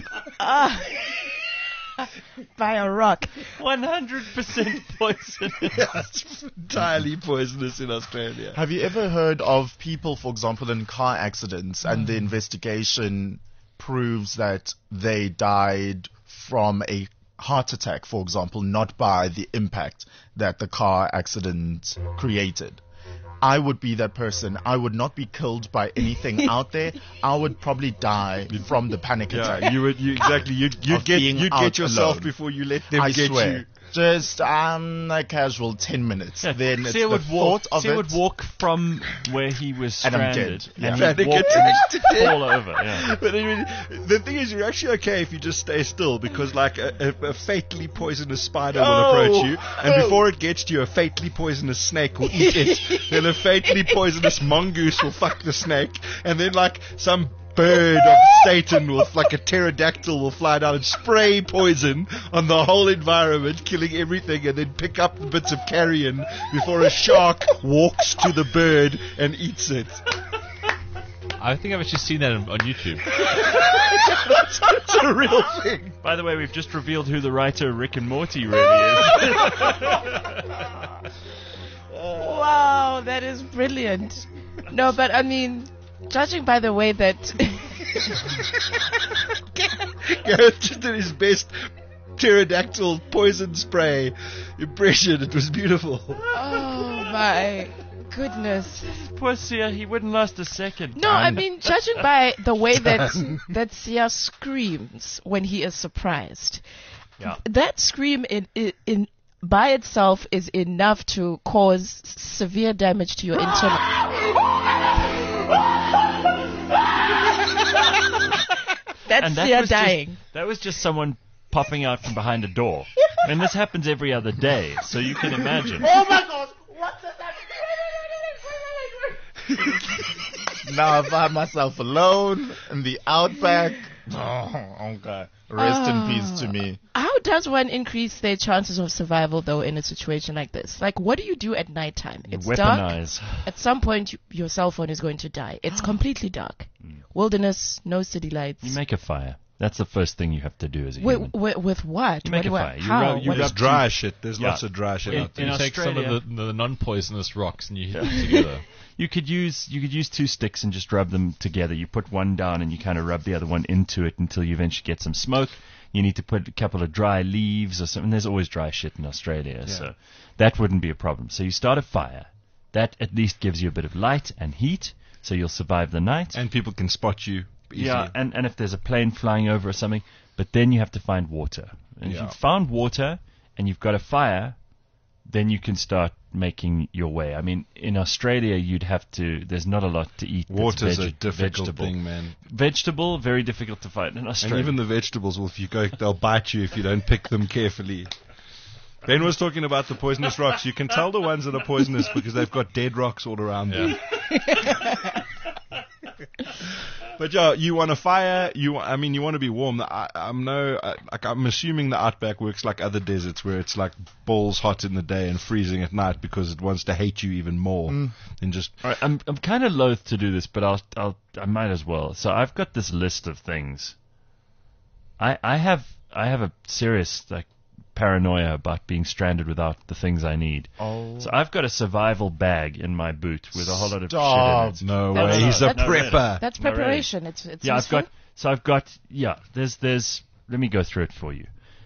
By a rock. 100% poisonous. Yeah, it's entirely poisonous in Australia. Have you ever heard of people, for example, in car accidents, and the investigation proves that they died from a heart attack, for example, not by the impact that the car accident created? I would be that person. I would not be killed by anything out there. I would probably die from the panic attack. You'd get yourself alone. Before you let them get swear. you. Just a casual 10 minutes. Yeah. Then it's Sia the thought of it. would walk from where he was stranded and he'd walk and fall over. Yeah. But I mean, the thing is, you're actually okay if you just stay still, because like a fatally poisonous spider will approach you, and before it gets to you, a fatally poisonous snake will eat it. Then a fatally poisonous mongoose will fuck the snake, and then like some bird of Satan like a pterodactyl will fly down and spray poison on the whole environment, killing everything, and then pick up the bits of carrion before a shark walks to the bird and eats it. I think I've actually seen that on YouTube. It's a real thing. By the way, we've just revealed who the writer Rick and Morty really is. Wow, that is brilliant. No, but I mean, judging by the way that Gareth just did his best pterodactyl poison spray impression. It was beautiful. Oh my goodness. Poor Sia, he wouldn't last a second. No, I mean, judging by the way that Sia screams when he is surprised, that scream in by itself is enough to cause severe damage to your internal. That's Sia dying. That was just someone popping out from behind a door. And this happens every other day, so you can imagine. Oh my God! What's that? Now I find myself alone in the outback. Oh, okay. Rest in peace to me. How does one increase their chances of survival, though, in a situation like this? Like, what do you do at nighttime? It's weaponize. Dark. At some point, your cell phone is going to die. It's completely dark. Wilderness, no city lights. You make a fire. That's the first thing you have to do as a human. With what? You make a fire. How? There's dry shit. There's lots of dry shit out there. You take some of the non-poisonous rocks and you hit them together. You could use 2 sticks and just rub them together. You put one down and you kind of rub the other one into it until you eventually get some smoke. You need to put a couple of dry leaves or something. There's always dry shit in Australia, so that wouldn't be a problem. So you start a fire. That at least gives you a bit of light and heat, so you'll survive the night. And people can spot you easily. Yeah, and if there's a plane flying over or something, but then you have to find water. And if you've found water and you've got a fire, then you can start making your way. I mean, in Australia, you'd have to. There's not a lot to eat. Water's a difficult thing, man. Vegetable, very difficult to find in Australia. And even the vegetables, if you go, they'll bite you if you don't pick them carefully. Ben was talking about the poisonous rocks. You can tell the ones that are poisonous because they've got dead rocks all around them. But you want a fire. You want to be warm. I'm assuming the outback works like other deserts, where it's like balls hot in the day and freezing at night because it wants to hate you even more than just. All right, I'm kind of loath to do this, but I might as well. So I've got this list of things. I have a serious paranoia about being stranded without the things I need. Oh. So I've got a survival bag in my boot with a whole lot of shit in it. No way, he's a prepper. That's preparation. It's useful. There's let me go through it for you.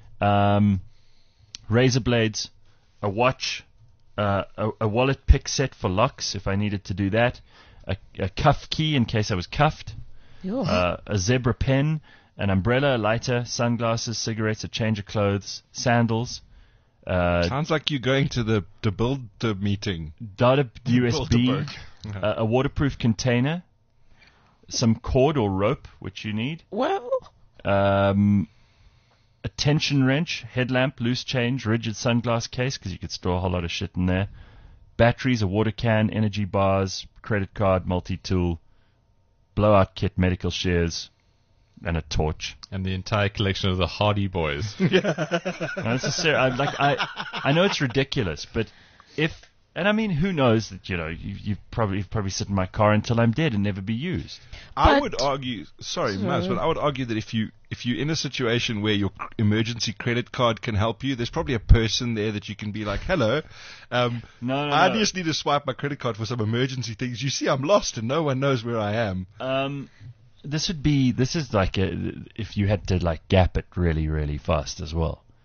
Razor blades, a watch, a wallet pick set for locks if I needed to do that, a cuff key in case I was cuffed, a zebra pen, an umbrella, a lighter, sunglasses, cigarettes, a change of clothes, sandals. Sounds like you're going to the build meeting. Data USB, a waterproof container, some cord or rope, which you need. Well, a tension wrench, headlamp, loose change, rigid sunglass case, because you could store a whole lot of shit in there. Batteries, a water can, energy bars, credit card, multi-tool, blowout kit, medical shears, and a torch. And the entire collection of the Hardy Boys. No, this is serious. I know it's ridiculous, but and I mean, who knows that, you probably sit in my car until I'm dead and never be used. I would argue, Maz, but I would argue that if you're in a situation where your emergency credit card can help you, there's probably a person there that you can be like, hello, I just need to swipe my credit card for some emergency things. You see, I'm lost and no one knows where I am. This is like if you had to gap it really, really fast as well.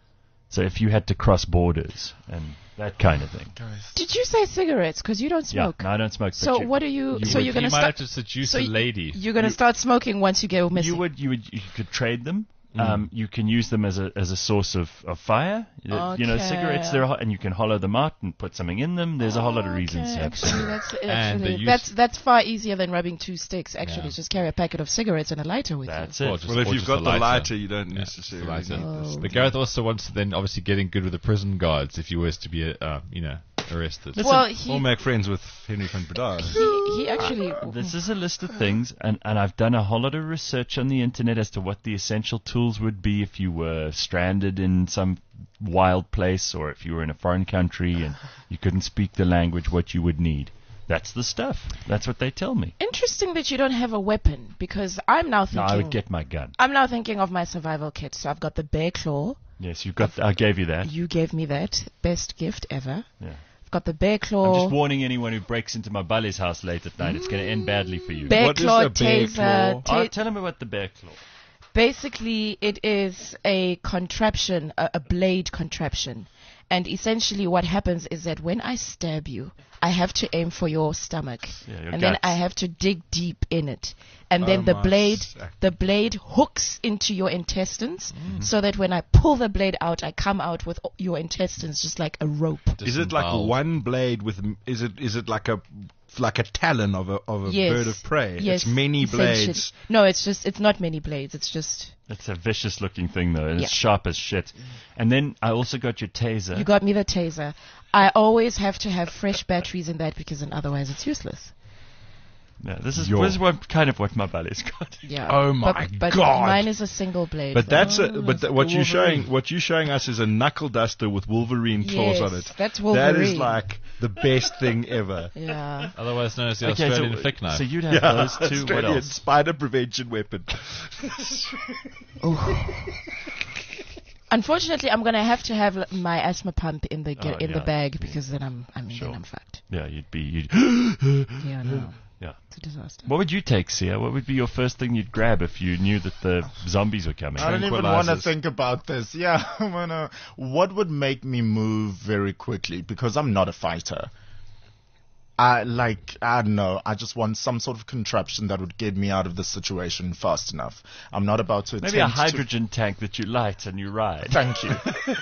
So if you had to cross borders and that kind of thing. Did you say cigarettes? Because you don't smoke. Yeah, no, I don't smoke. So what are you? So you're gonna might start have to seduce a lady. You're gonna start smoking once you go missing. You could trade them. You can use them as a source of fire. Okay. You know, cigarettes, and you can hollow them out and put something in them. There's a whole lot of reasons to have Actually, that's far easier than rubbing 2 sticks. Actually, just carry a packet of cigarettes and a lighter with That's you. it. Well, if you've got the lighter, you don't necessarily need this. But Gareth also wants to then obviously get in good with the prison guards if he was to be, arrested. Well, or make friends with Henry van Breda. He actually. This is a list of things, and I've done a whole lot of research on the internet as to what the essential tools would be if you were stranded in some wild place, or if you were in a foreign country and you couldn't speak the language, what you would need. That's the stuff. That's what they tell me. Interesting that you don't have a weapon, because I'm now thinking. No, I would get my gun. I'm now thinking of my survival kit. So I've got the bear claw. Yes, you've got. I gave you that. You gave me that. Best gift ever. Yeah. I've got the bear claw. I'm just warning anyone who breaks into my Bali's house late at night. It's going to end badly for you. Bear claw, taser. Tell them about the bear claw. Basically, it is a contraption, a blade contraption. And essentially what happens is that when I stab you, I have to aim for your stomach. Your then guts. I have to dig deep in it. And then the blade hooks into your intestines so that when I pull the blade out, I come out with your intestines just like a rope. Is it like one blade with, is it like a talon of a bird of prey? Yes, it's many blades. No, it's not many blades. It's a vicious looking thing though, and it's sharp as shit. And then I also got your taser. You got me the taser. I always have to have fresh batteries in that because then otherwise it's useless. Yeah, this is kind of what my Bali's got. Yeah. Oh my but God! Mine is a single blade. But what you're showing us is a knuckle duster with Wolverine claws on it. That's Wolverine. That is like the best thing ever. Yeah. Otherwise known as the Australian flick knife. So you'd have those two. What Australian else? spider prevention weapon. Unfortunately, I'm gonna have to have my asthma pump in the bag because then I'm fucked. Yeah, you'd be. Yeah, no. Yeah. It's a disaster. What would you take, Sia? What would be your first thing you'd grab if you knew that the zombies were coming? I don't even want to think about this. Yeah, what would make me move very quickly? Because I'm not a fighter. I don't know. I just want some sort of contraption that would get me out of this situation fast enough. I'm not about to attempt maybe a hydrogen tank that you light and you ride. Thank you.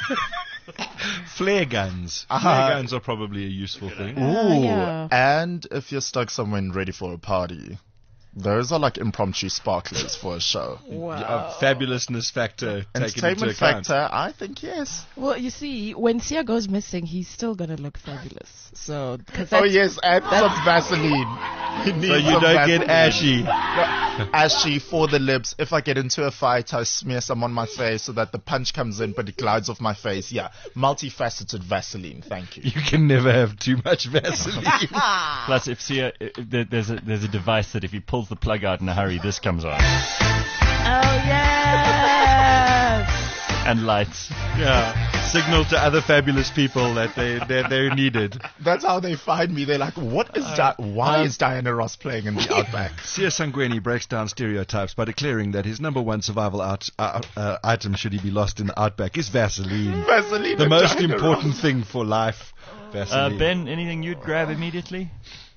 Flare guns. Flare guns are probably a useful thing. Ooh, and if you're stuck somewhere and ready for a party, those are like impromptu sparklers for a show. Wow. Fabulousness factor taken into Entertainment account. factor, I think yes. Well, you see, when Sia goes missing, he's still gonna look fabulous. So, yes, add some Vaseline. So you don't get ashy. Ashy for the lips. If I get into a fight, I smear some on my face so that the punch comes in, but it glides off my face. Yeah, multifaceted Vaseline. Thank you. You can never have too much Vaseline. Plus, if Sia, there's a device that if he pulls the plug out in a hurry, this comes on. Oh yes! And lights. Yeah. Signal to other fabulous people that they're needed. That's how they find me. They're like, why is Diana Ross playing in the Outback? Sia Sangweni breaks down stereotypes by declaring that his number one survival item, should he be lost in the Outback, is Vaseline. Vaseline. The most important thing for life. Vaseline. Ben, anything you'd grab immediately?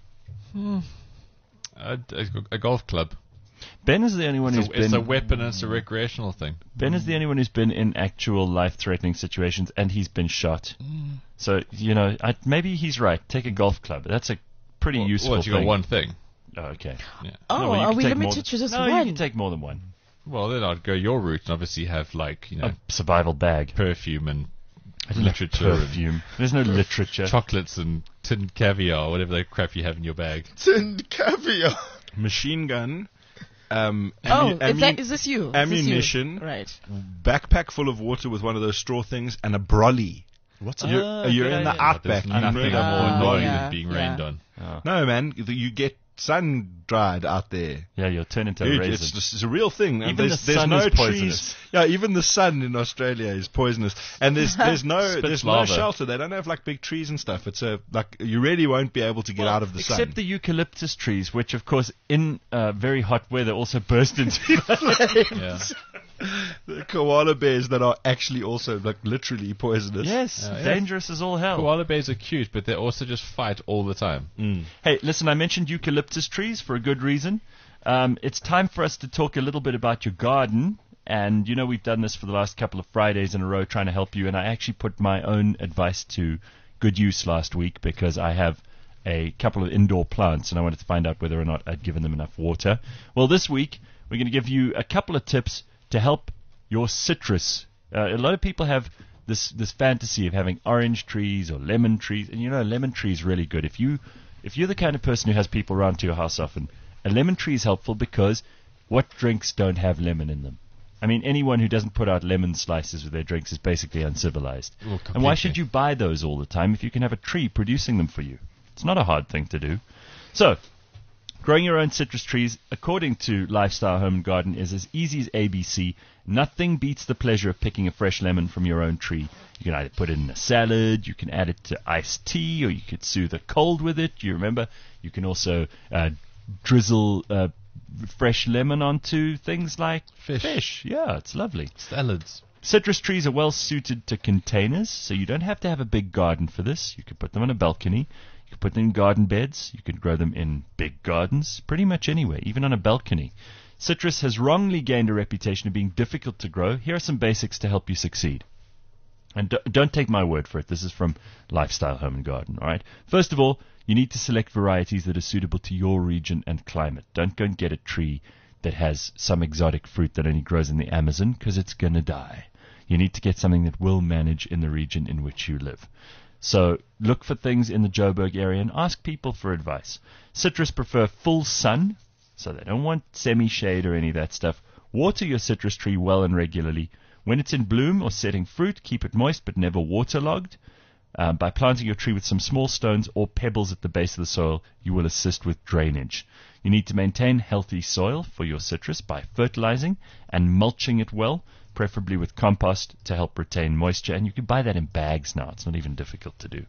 A golf club. Ben is the only one who's been... It's a weapon and it's a recreational thing. Ben is the only one who's been in actual life-threatening situations, and he's been shot. So, maybe he's right. Take a golf club. That's a pretty useful thing. You got one thing. Oh, okay. Yeah. Are we limited to just one? No, you can take more than one. Well, then I'd go your route and obviously have, a survival bag. Perfume and literature. Perfume. There's no literature. Chocolates and tinned caviar, whatever the crap you have in your bag. Tinned caviar. Machine gun. Is this you? Ammunition. Right. Backpack full of water with one of those straw things and a brolly. What's you're in the Outback. Nothing more annoying than being rained on. No, man. You get sun dried out there. Yeah, you'll turn into a raisin. It's a real thing. Even there's the sun no is trees. poisonous. Yeah, even the sun in Australia is poisonous. And there's no shelter. They don't have big trees and stuff. It's you really won't be able to get out of the sun. Except the eucalyptus trees, which of course in very hot weather also burst into flames. The koala bears that are actually also like literally poisonous. Yes, dangerous as all hell. Koala bears are cute, but they also just fight all the time. Hey, listen, I mentioned eucalyptus trees for a good reason. It's time for us to talk a little bit about your garden. And, you know, we've done this for the last couple of Fridays in a row trying to help you. And I actually put my own advice to good use last week because I have a couple of indoor plants and I wanted to find out whether or not I'd given them enough water. Well, this week we're going to give you a couple of tips to help your citrus. A lot of people have this fantasy of having orange trees or lemon trees. And, you know, a lemon tree is really good. If you're the kind of person who has people around to your house often, a lemon tree is helpful because what drinks don't have lemon in them? I mean, anyone who doesn't put out lemon slices with their drinks is basically uncivilized. And why should you buy those all the time if you can have a tree producing them for you? It's not a hard thing to do. So, growing your own citrus trees, according to Lifestyle Home and Garden, is as easy as ABC. Nothing beats the pleasure of picking a fresh lemon from your own tree. You can either put it in a salad, you can add it to iced tea, or you could soothe a cold with it. You remember? You can also drizzle fresh lemon onto things like fish. Yeah, it's lovely. Salads. Citrus trees are well suited to containers, so you don't have to have a big garden for this. You can put them on a balcony. You can put them in garden beds. You can grow them in big gardens, pretty much anywhere, even on a balcony. Citrus has wrongly gained a reputation of being difficult to grow. Here are some basics to help you succeed. And don't take my word for it. This is from Lifestyle Home and Garden, all right? First of all, you need to select varieties that are suitable to your region and climate. Don't go and get a tree that has some exotic fruit that only grows in the Amazon because it's going to die. You need to get something that will manage in the region in which you live. So look for things in the Joburg area and ask people for advice. Citrus prefer full sun, so they don't want semi-shade or any of that stuff. Water your citrus tree well and regularly. When it's in bloom or setting fruit, keep it moist but never waterlogged. By planting your tree with some small stones or pebbles at the base of the soil, you will assist with drainage. You need to maintain healthy soil for your citrus by fertilizing and mulching it well, preferably with compost to help retain moisture. And you can buy that in bags now. It's not even difficult to do.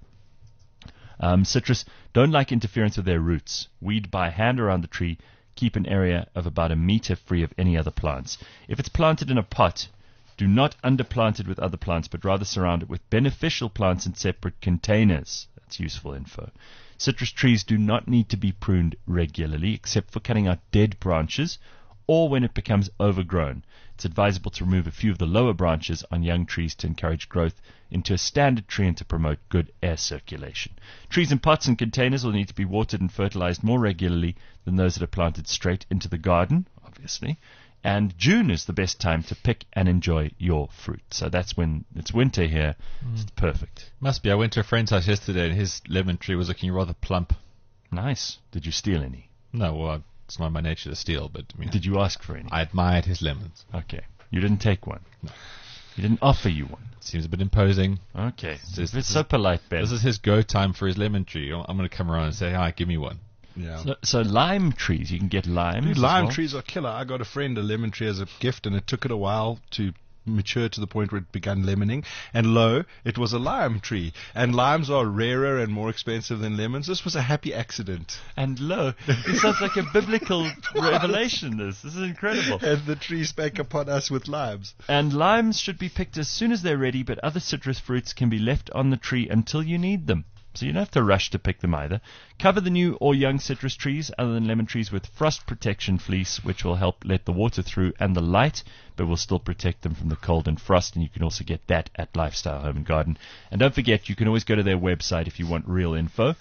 Citrus don't like interference with their roots. Weed by hand around the tree. Keep an area of about 1 meter free of any other plants. If it's planted in a pot, do not underplant it with other plants, but rather surround it with beneficial plants in separate containers. That's useful info. Citrus trees do not need to be pruned regularly, except for cutting out dead branches or when it becomes overgrown. It's advisable to remove a few of the lower branches on young trees to encourage growth into a standard tree and to promote good air circulation. Trees in pots and containers will need to be watered and fertilized more regularly than those that are planted straight into the garden, obviously. And June is the best time to pick and enjoy your fruit. So that's when it's winter here. It's perfect. Must be. I went to a friend's house yesterday and his lemon tree was looking rather plump. Nice. Did you steal any? No, well, it's not my nature to steal, but... Did you ask for any? I admired his lemons. Okay. You didn't take one? No. He didn't offer you one? Seems a bit imposing. Okay. It's so polite, Ben. This is his go time for his lemon tree. I'm going to come around and say, hi, give me one. Yeah. So lime trees, you can get limes. Dude, lime trees are killer. I got a friend a lemon tree as a gift, and it took it a while to mature to the point where it began lemoning. And lo, it was a lime tree. And limes are rarer and more expensive than lemons. This was a happy accident. And lo, it sounds like a biblical revelation. This is incredible. And the tree spake upon us with limes. And limes should be picked as soon as they're ready, but other citrus fruits can be left on the tree until you need them. So you don't have to rush to pick them either. Cover the new or young citrus trees, other than lemon trees, with frost protection fleece, which will help let the water through and the light, but will still protect them from the cold and frost. And you can also get that at Lifestyle Home and Garden. And don't forget, you can always go to their website if you want real info.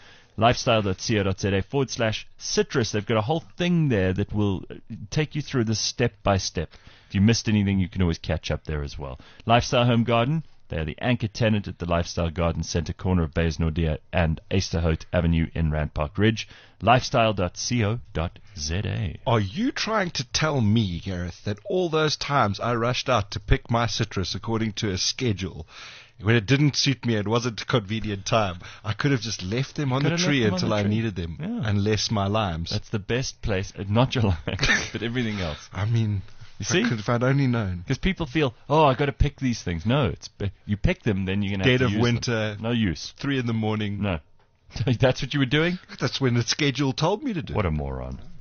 lifestyle.co.za/citrus. They've got a whole thing there that will take you through this step by step. If you missed anything, you can always catch up there as well. Lifestyle Home Garden. They are the anchor tenant at the Lifestyle Garden Centre, corner of Bays Nordia and Easterhout Avenue in Rand Park Ridge. Lifestyle.co.za. Are you trying to tell me, Gareth, that all those times I rushed out to pick my citrus according to a schedule, when it didn't suit me, it wasn't a convenient time, I could have just left them on the tree until I needed them, unless my limes. That's the best place, not your limes, but everything else. I mean... You see? If I'd only known. Because people feel, I've got to pick these things. No, you pick them, then you're going to have to use them. Dead of winter. No use. 3 a.m. No. That's what you were doing? That's when the schedule told me to do. What a moron.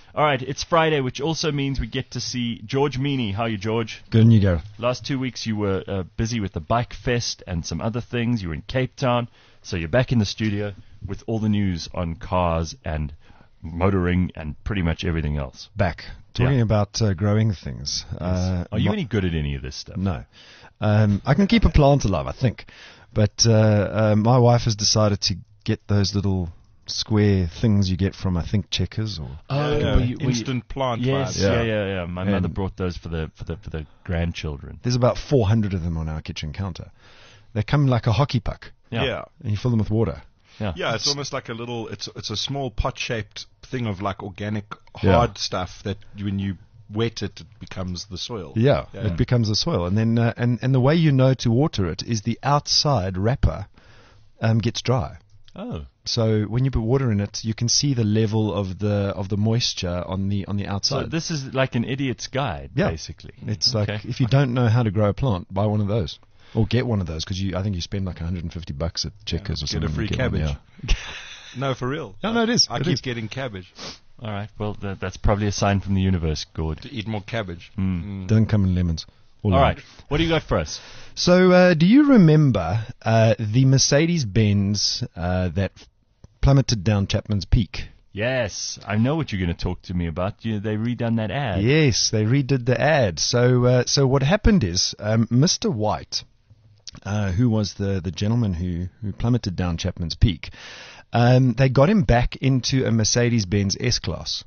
All right, it's Friday, which also means we get to see George Meany. How are you, George? Good, and you, Gareth? Last 2 weeks you were busy with the Bike Fest and some other things. You were in Cape Town, so you're back in the studio with all the news on cars and motoring and pretty much everything else. Back. Talking about growing things. Yes. Are you any good at any of this stuff? No. I can keep a plant alive, I think. But my wife has decided to get those little square things you get from, I think, Checkers or instant plant. Yes, yeah. My mother brought those for the grandchildren. There's about 400 of them on our kitchen counter. They come like a hockey puck. Yeah. And you fill them with water. Yeah, it's almost like a little. It's a small pot-shaped thing of like organic hard stuff that when you wet it, it becomes the soil. Yeah, it becomes the soil, and then and the way you know to water it is the outside wrapper gets dry. Oh. So when you put water in it, you can see the level of the moisture on the outside. So this is like an idiot's guide, basically. It's like if you don't know how to grow a plant, buy one of those. Or get one of those, because I think you spend like $150 at Checkers or something. Get a free cabbage. No, for real. No, it is. I keep getting cabbage. All right. Well, that's probably a sign from the universe, Gord. To eat more cabbage. Don't come in lemons. All right. What do you got for us? So, do you remember the Mercedes-Benz that plummeted down Chapman's Peak? Yes, I know what you're going to talk to me about. They redone that ad. Yes, they redid the ad. So what happened is Mr. White, who was the gentleman who plummeted down Chapman's Peak, they got him back into a Mercedes-Benz S-Class.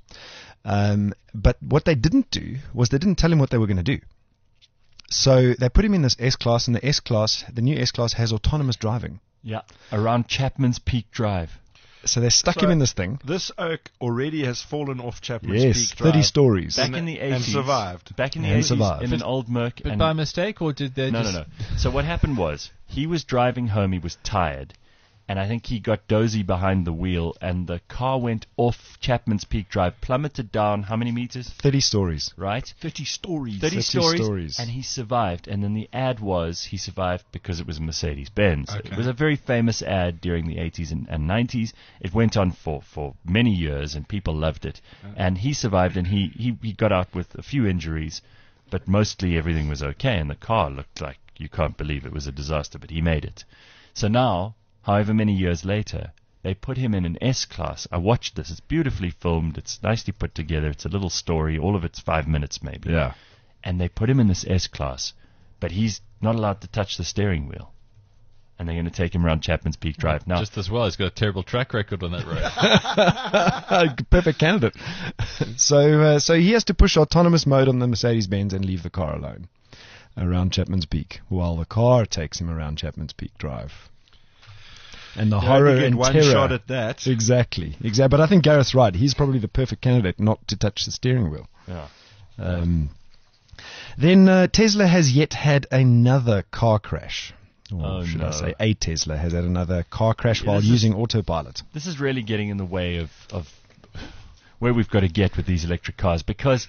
But what they didn't do was they didn't tell him what they were going to do. So they put him in this S-Class, and the new S-Class has autonomous driving. Yeah, around Chapman's Peak Drive. So they stuck him in this thing. This oak already has fallen off Chapman's Peak Drive. 30 stories. Back in the 80s. And survived. Back in the 80s in an old Merc. But by mistake, or did they No. So what happened was, he was driving home, he was tired, and I think he got dozy behind the wheel, and the car went off Chapman's Peak Drive, plummeted down, how many meters? 30 stories. Right? 30 stories. 30 stories. And he survived. And then the ad was, he survived because it was Mercedes-Benz. Okay. It was a very famous ad during the 80s and 90s. It went on for many years, and people loved it. And he survived, and he got out with a few injuries, but mostly everything was okay, and the car looked like you can't believe it was a disaster, but he made it. So now, however many years later, they put him in an S-Class. I watched this. It's beautifully filmed. It's nicely put together. It's a little story. All of it's 5 minutes maybe. Yeah. And they put him in this S-Class, but he's not allowed to touch the steering wheel. And they're going to take him around Chapman's Peak Drive. Now, just as well, he's got a terrible track record on that road. Perfect candidate. So he has to push autonomous mode on the Mercedes-Benz and leave the car alone around Chapman's Peak, while the car takes him around Chapman's Peak Drive. And the horror and one terror. Shot at that. Exactly. But I think Gareth's right. He's probably the perfect candidate not to touch the steering wheel. Yeah. Then Tesla has yet had another car crash. Or should I say a Tesla has had another car crash while using autopilot. This is really getting in the way of where we've got to get with these electric cars, because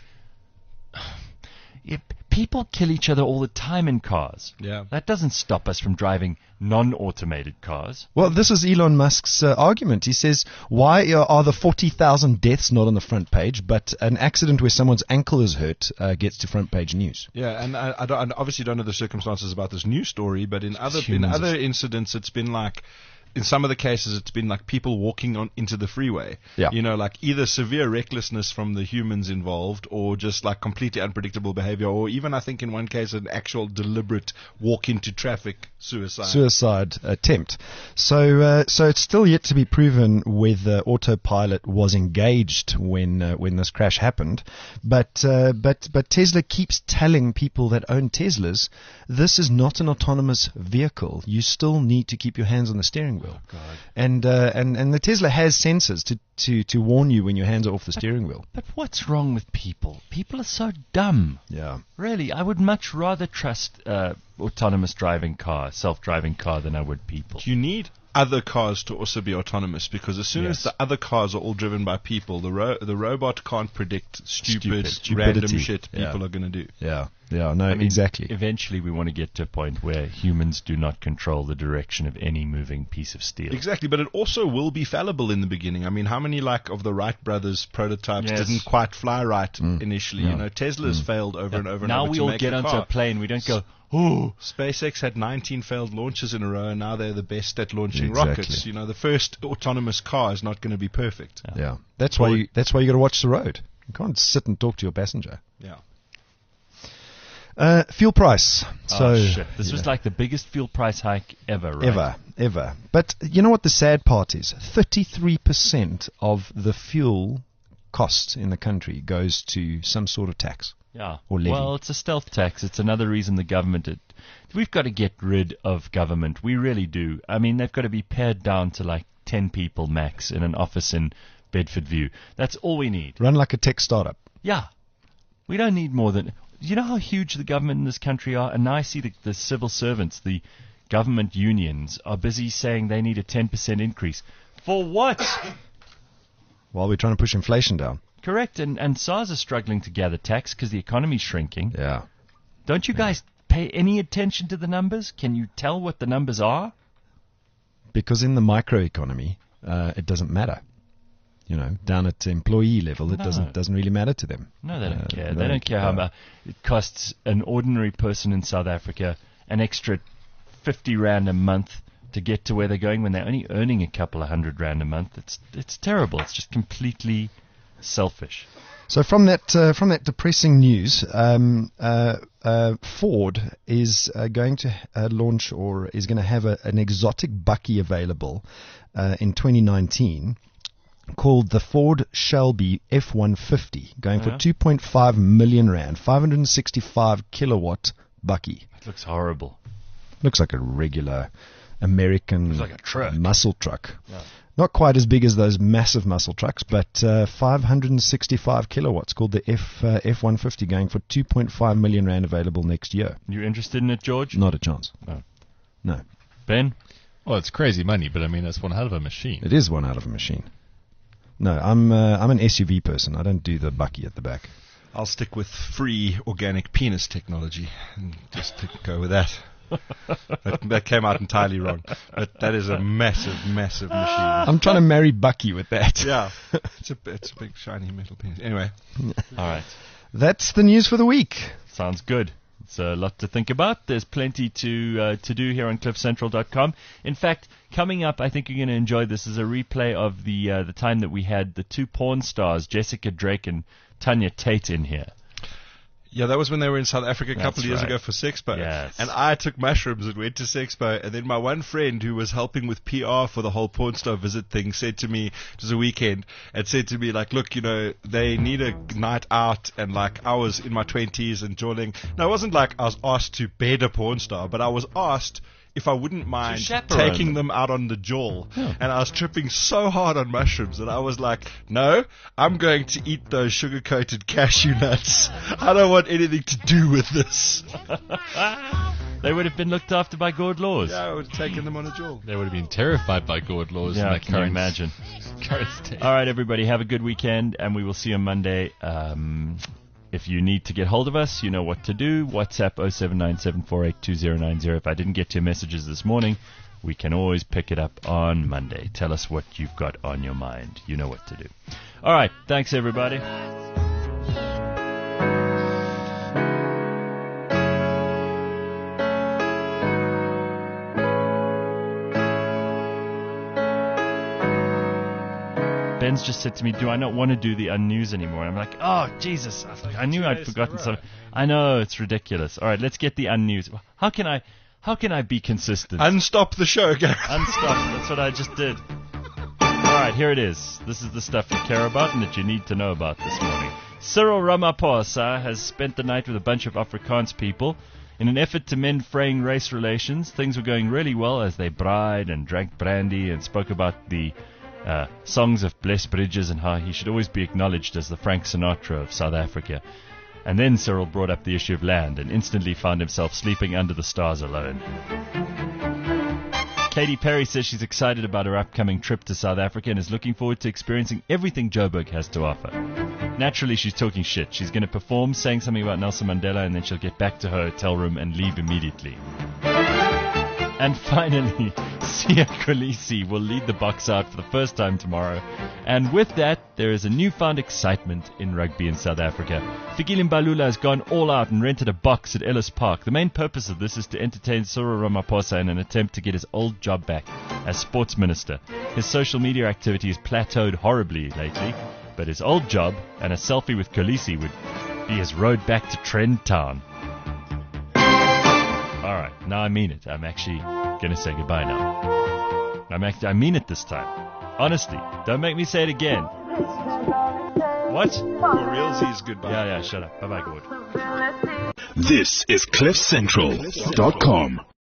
people kill each other all the time in cars. Yeah. That doesn't stop us from driving non-automated cars. Well, this is Elon Musk's argument. He says, why are the 40,000 deaths not on the front page, but an accident where someone's ankle is hurt gets to front page news? Yeah, and I obviously don't know the circumstances about this new story, but in other incidents, it's been like, in some of the cases, it's been like people walking into the freeway. Yeah. You know, like either severe recklessness from the humans involved, or just like completely unpredictable behavior, or even I think in one case an actual deliberate walk into traffic suicide attempt. So it's still yet to be proven whether autopilot was engaged when this crash happened. But Tesla keeps telling people that own Teslas, this is not an autonomous vehicle. You still need to keep your hands on the steering wheel. Oh, God. And the Tesla has sensors to warn you when your hands are off the steering wheel. But what's wrong with people? People are so dumb. Yeah. Really, I would much rather trust autonomous driving car, self-driving car, than I would people. You need other cars to also be autonomous, because as soon as the other cars are all driven by people, the robot can't predict random stupidity. shit people are going to do. Yeah, no, exactly. Eventually, we want to get to a point where humans do not control the direction of any moving piece of steel. Exactly, but it also will be fallible in the beginning. I mean, how many of the Wright brothers prototypes didn't quite fly right initially? You know, Tesla's failed over and over and over. Now we all get onto a plane. We don't go, oh. SpaceX had 19 failed launches in a row, and now they're the best at launching rockets. You know, the first autonomous car is not going to be perfect. Yeah, that's why you got to watch the road. You can't sit and talk to your passenger. Yeah. Fuel price. So shit. This was like the biggest fuel price hike ever, right? Ever. But you know what the sad part is? 33% of the fuel cost in the country goes to some sort of tax. Yeah. Or levy. Well, it's a stealth tax. It's another reason the government... We've got to get rid of government. We really do. I mean, they've got to be pared down to like 10 people max in an office in Bedford View. That's all we need. Run like a tech startup. Yeah. We don't need more than... You know how huge the government in this country are? And now I see the civil servants, the government unions, are busy saying they need a 10% increase. For what? While we're trying to push inflation down. Correct. And SARS are struggling to gather tax because the economy's shrinking. Yeah. Don't you guys pay any attention to the numbers? Can you tell what the numbers are? Because in the microeconomy, it doesn't matter. You know, down at employee level, it doesn't really matter to them. No, they don't care. They don't care how much it costs an ordinary person in South Africa an extra 50 Rand a month to get to where they're going when they're only earning a couple of $100 a month. It's terrible. It's just completely selfish. So from that depressing news, Ford is going to launch, or is going to have an exotic bakkie available in 2019. Called the Ford Shelby F-150, going for 2.5 million Rand, 565 kilowatt bakkie. It looks horrible. Looks like a regular American truck. Muscle truck. Yeah. Not quite as big as those massive muscle trucks, but 565 kilowatts, called the F-150, going for 2.5 million Rand, available next year. You interested in it, George? Not a chance. No. Ben? Well, it's crazy money, but I mean, that's one hell of a machine. It is one hell of a machine. No, I'm an SUV person. I don't do the bakkie at the back. I'll stick with free organic penis technology and just go with that. that came out entirely wrong. But that is a massive, massive machine. I'm trying to marry Bucky with that. Yeah. It's a big, shiny metal penis. Anyway. All right. That's the news for the week. Sounds good. It's a lot to think about. There's plenty to do here on CliffCentral.com. In fact, coming up, I think you're going to enjoy this, is a replay of the time that we had the two porn stars, Jessica Drake and Tanya Tate, in here. Yeah, that was when they were in South Africa a couple of years ago for Sexpo. Yes. And I took mushrooms and went to Sexpo. And then my one friend who was helping with PR for the whole porn star visit thing said to me, it was a weekend, and said to me, like, look, you know, they need a night out. And, like, I was in my 20s and jawling. No, it wasn't like I was asked to bed a porn star, but I was asked if I wouldn't mind taking them out on the jaw. Yeah. And I was tripping so hard on mushrooms that I was like, no, I'm going to eat those sugar-coated cashew nuts. I don't want anything to do with this. They would have been looked after by Gord Laws. Yeah, I would have taken them on a jaw. They would have been terrified by Gord Laws in that can you imagine? current state. All right, everybody, have a good weekend, and we will see you on Monday. If you need to get hold of us, you know what to do. WhatsApp 0797482090. If I didn't get to your messages this morning, we can always pick it up on Monday. Tell us what you've got on your mind. You know what to do. All right. Thanks, everybody. Ben's just said to me, do I not want to do the unnews anymore? And I'm like, oh, Jesus. I knew I'd forgotten something. I know, it's ridiculous. All right, let's get the unnews. How can I be consistent? Unstop the show, Gary. Unstop. That's what I just did. All right, here it is. This is the stuff you care about and that you need to know about this morning. Cyril Ramaphosa has spent the night with a bunch of Afrikaans people. In an effort to mend fraying race relations, things were going really well as they bride and drank brandy and spoke about the songs of Bless Bridges and how he should always be acknowledged as the Frank Sinatra of South Africa. And then Cyril brought up the issue of land and instantly found himself sleeping under the stars alone. Katy Perry says she's excited about her upcoming trip to South Africa and is looking forward to experiencing everything Joburg has to offer. Naturally, she's talking shit. She's going to perform, saying something about Nelson Mandela, and then she'll get back to her hotel room and leave immediately. And finally, Siya Kolisi will lead the Boks out for the first time tomorrow. And with that, there is a newfound excitement in rugby in South Africa. Fikile Mbalula has gone all out and rented a box at Ellis Park. The main purpose of this is to entertain Cyril Ramaphosa in an attempt to get his old job back as sports minister. His social media activity has plateaued horribly lately, but his old job and a selfie with Kolisi would be his road back to Trend Town. All right, now I mean it. I'm actually going to say goodbye now. I mean it this time. Honestly, don't make me say it again. What? For realsies, goodbye. Yeah, shut up. Bye-bye, Gord. This is CliffCentral.com.